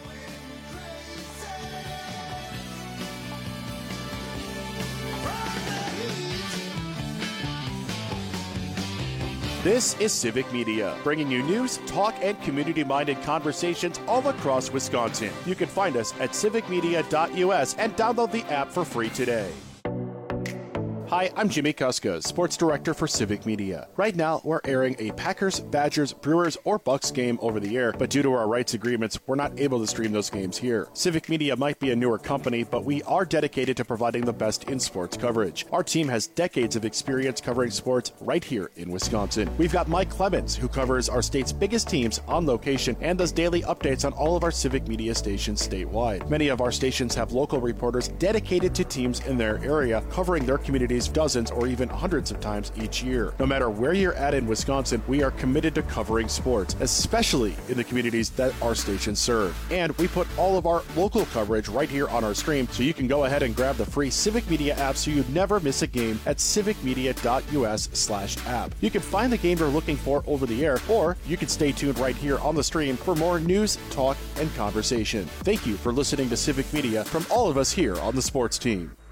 This is Civic Media, bringing you news, talk, and community-minded conversations all across Wisconsin. You can find us at civic media dot U S and download the app for free today. Hi, I'm Jimmy Kuska, Sports Director for Civic Media. Right now, we're airing a Packers, Badgers, Brewers, or Bucks game over the air, but due to our rights agreements, we're not able to stream those games here. Civic Media might be a newer company, but we are dedicated to providing the best in sports coverage. Our team has decades of experience covering sports right here in Wisconsin. We've got Mike Clemens, who covers our state's biggest teams on location and does daily updates on all of our Civic Media stations statewide. Many of our stations have local reporters dedicated to teams in their area, covering their communities dozens or even hundreds of times each year. No matter where you're at in Wisconsin, we are committed to covering sports, especially in the communities that our stations serve. And we put all of our local coverage right here on our stream, so you can go ahead and grab the free Civic Media app so you never miss a game at civic media dot U S slash app. You can find the game you're looking for over the air, or you can stay tuned right here on the stream for more news, talk, and conversation. Thank you for listening to Civic Media from all of us here on the sports team.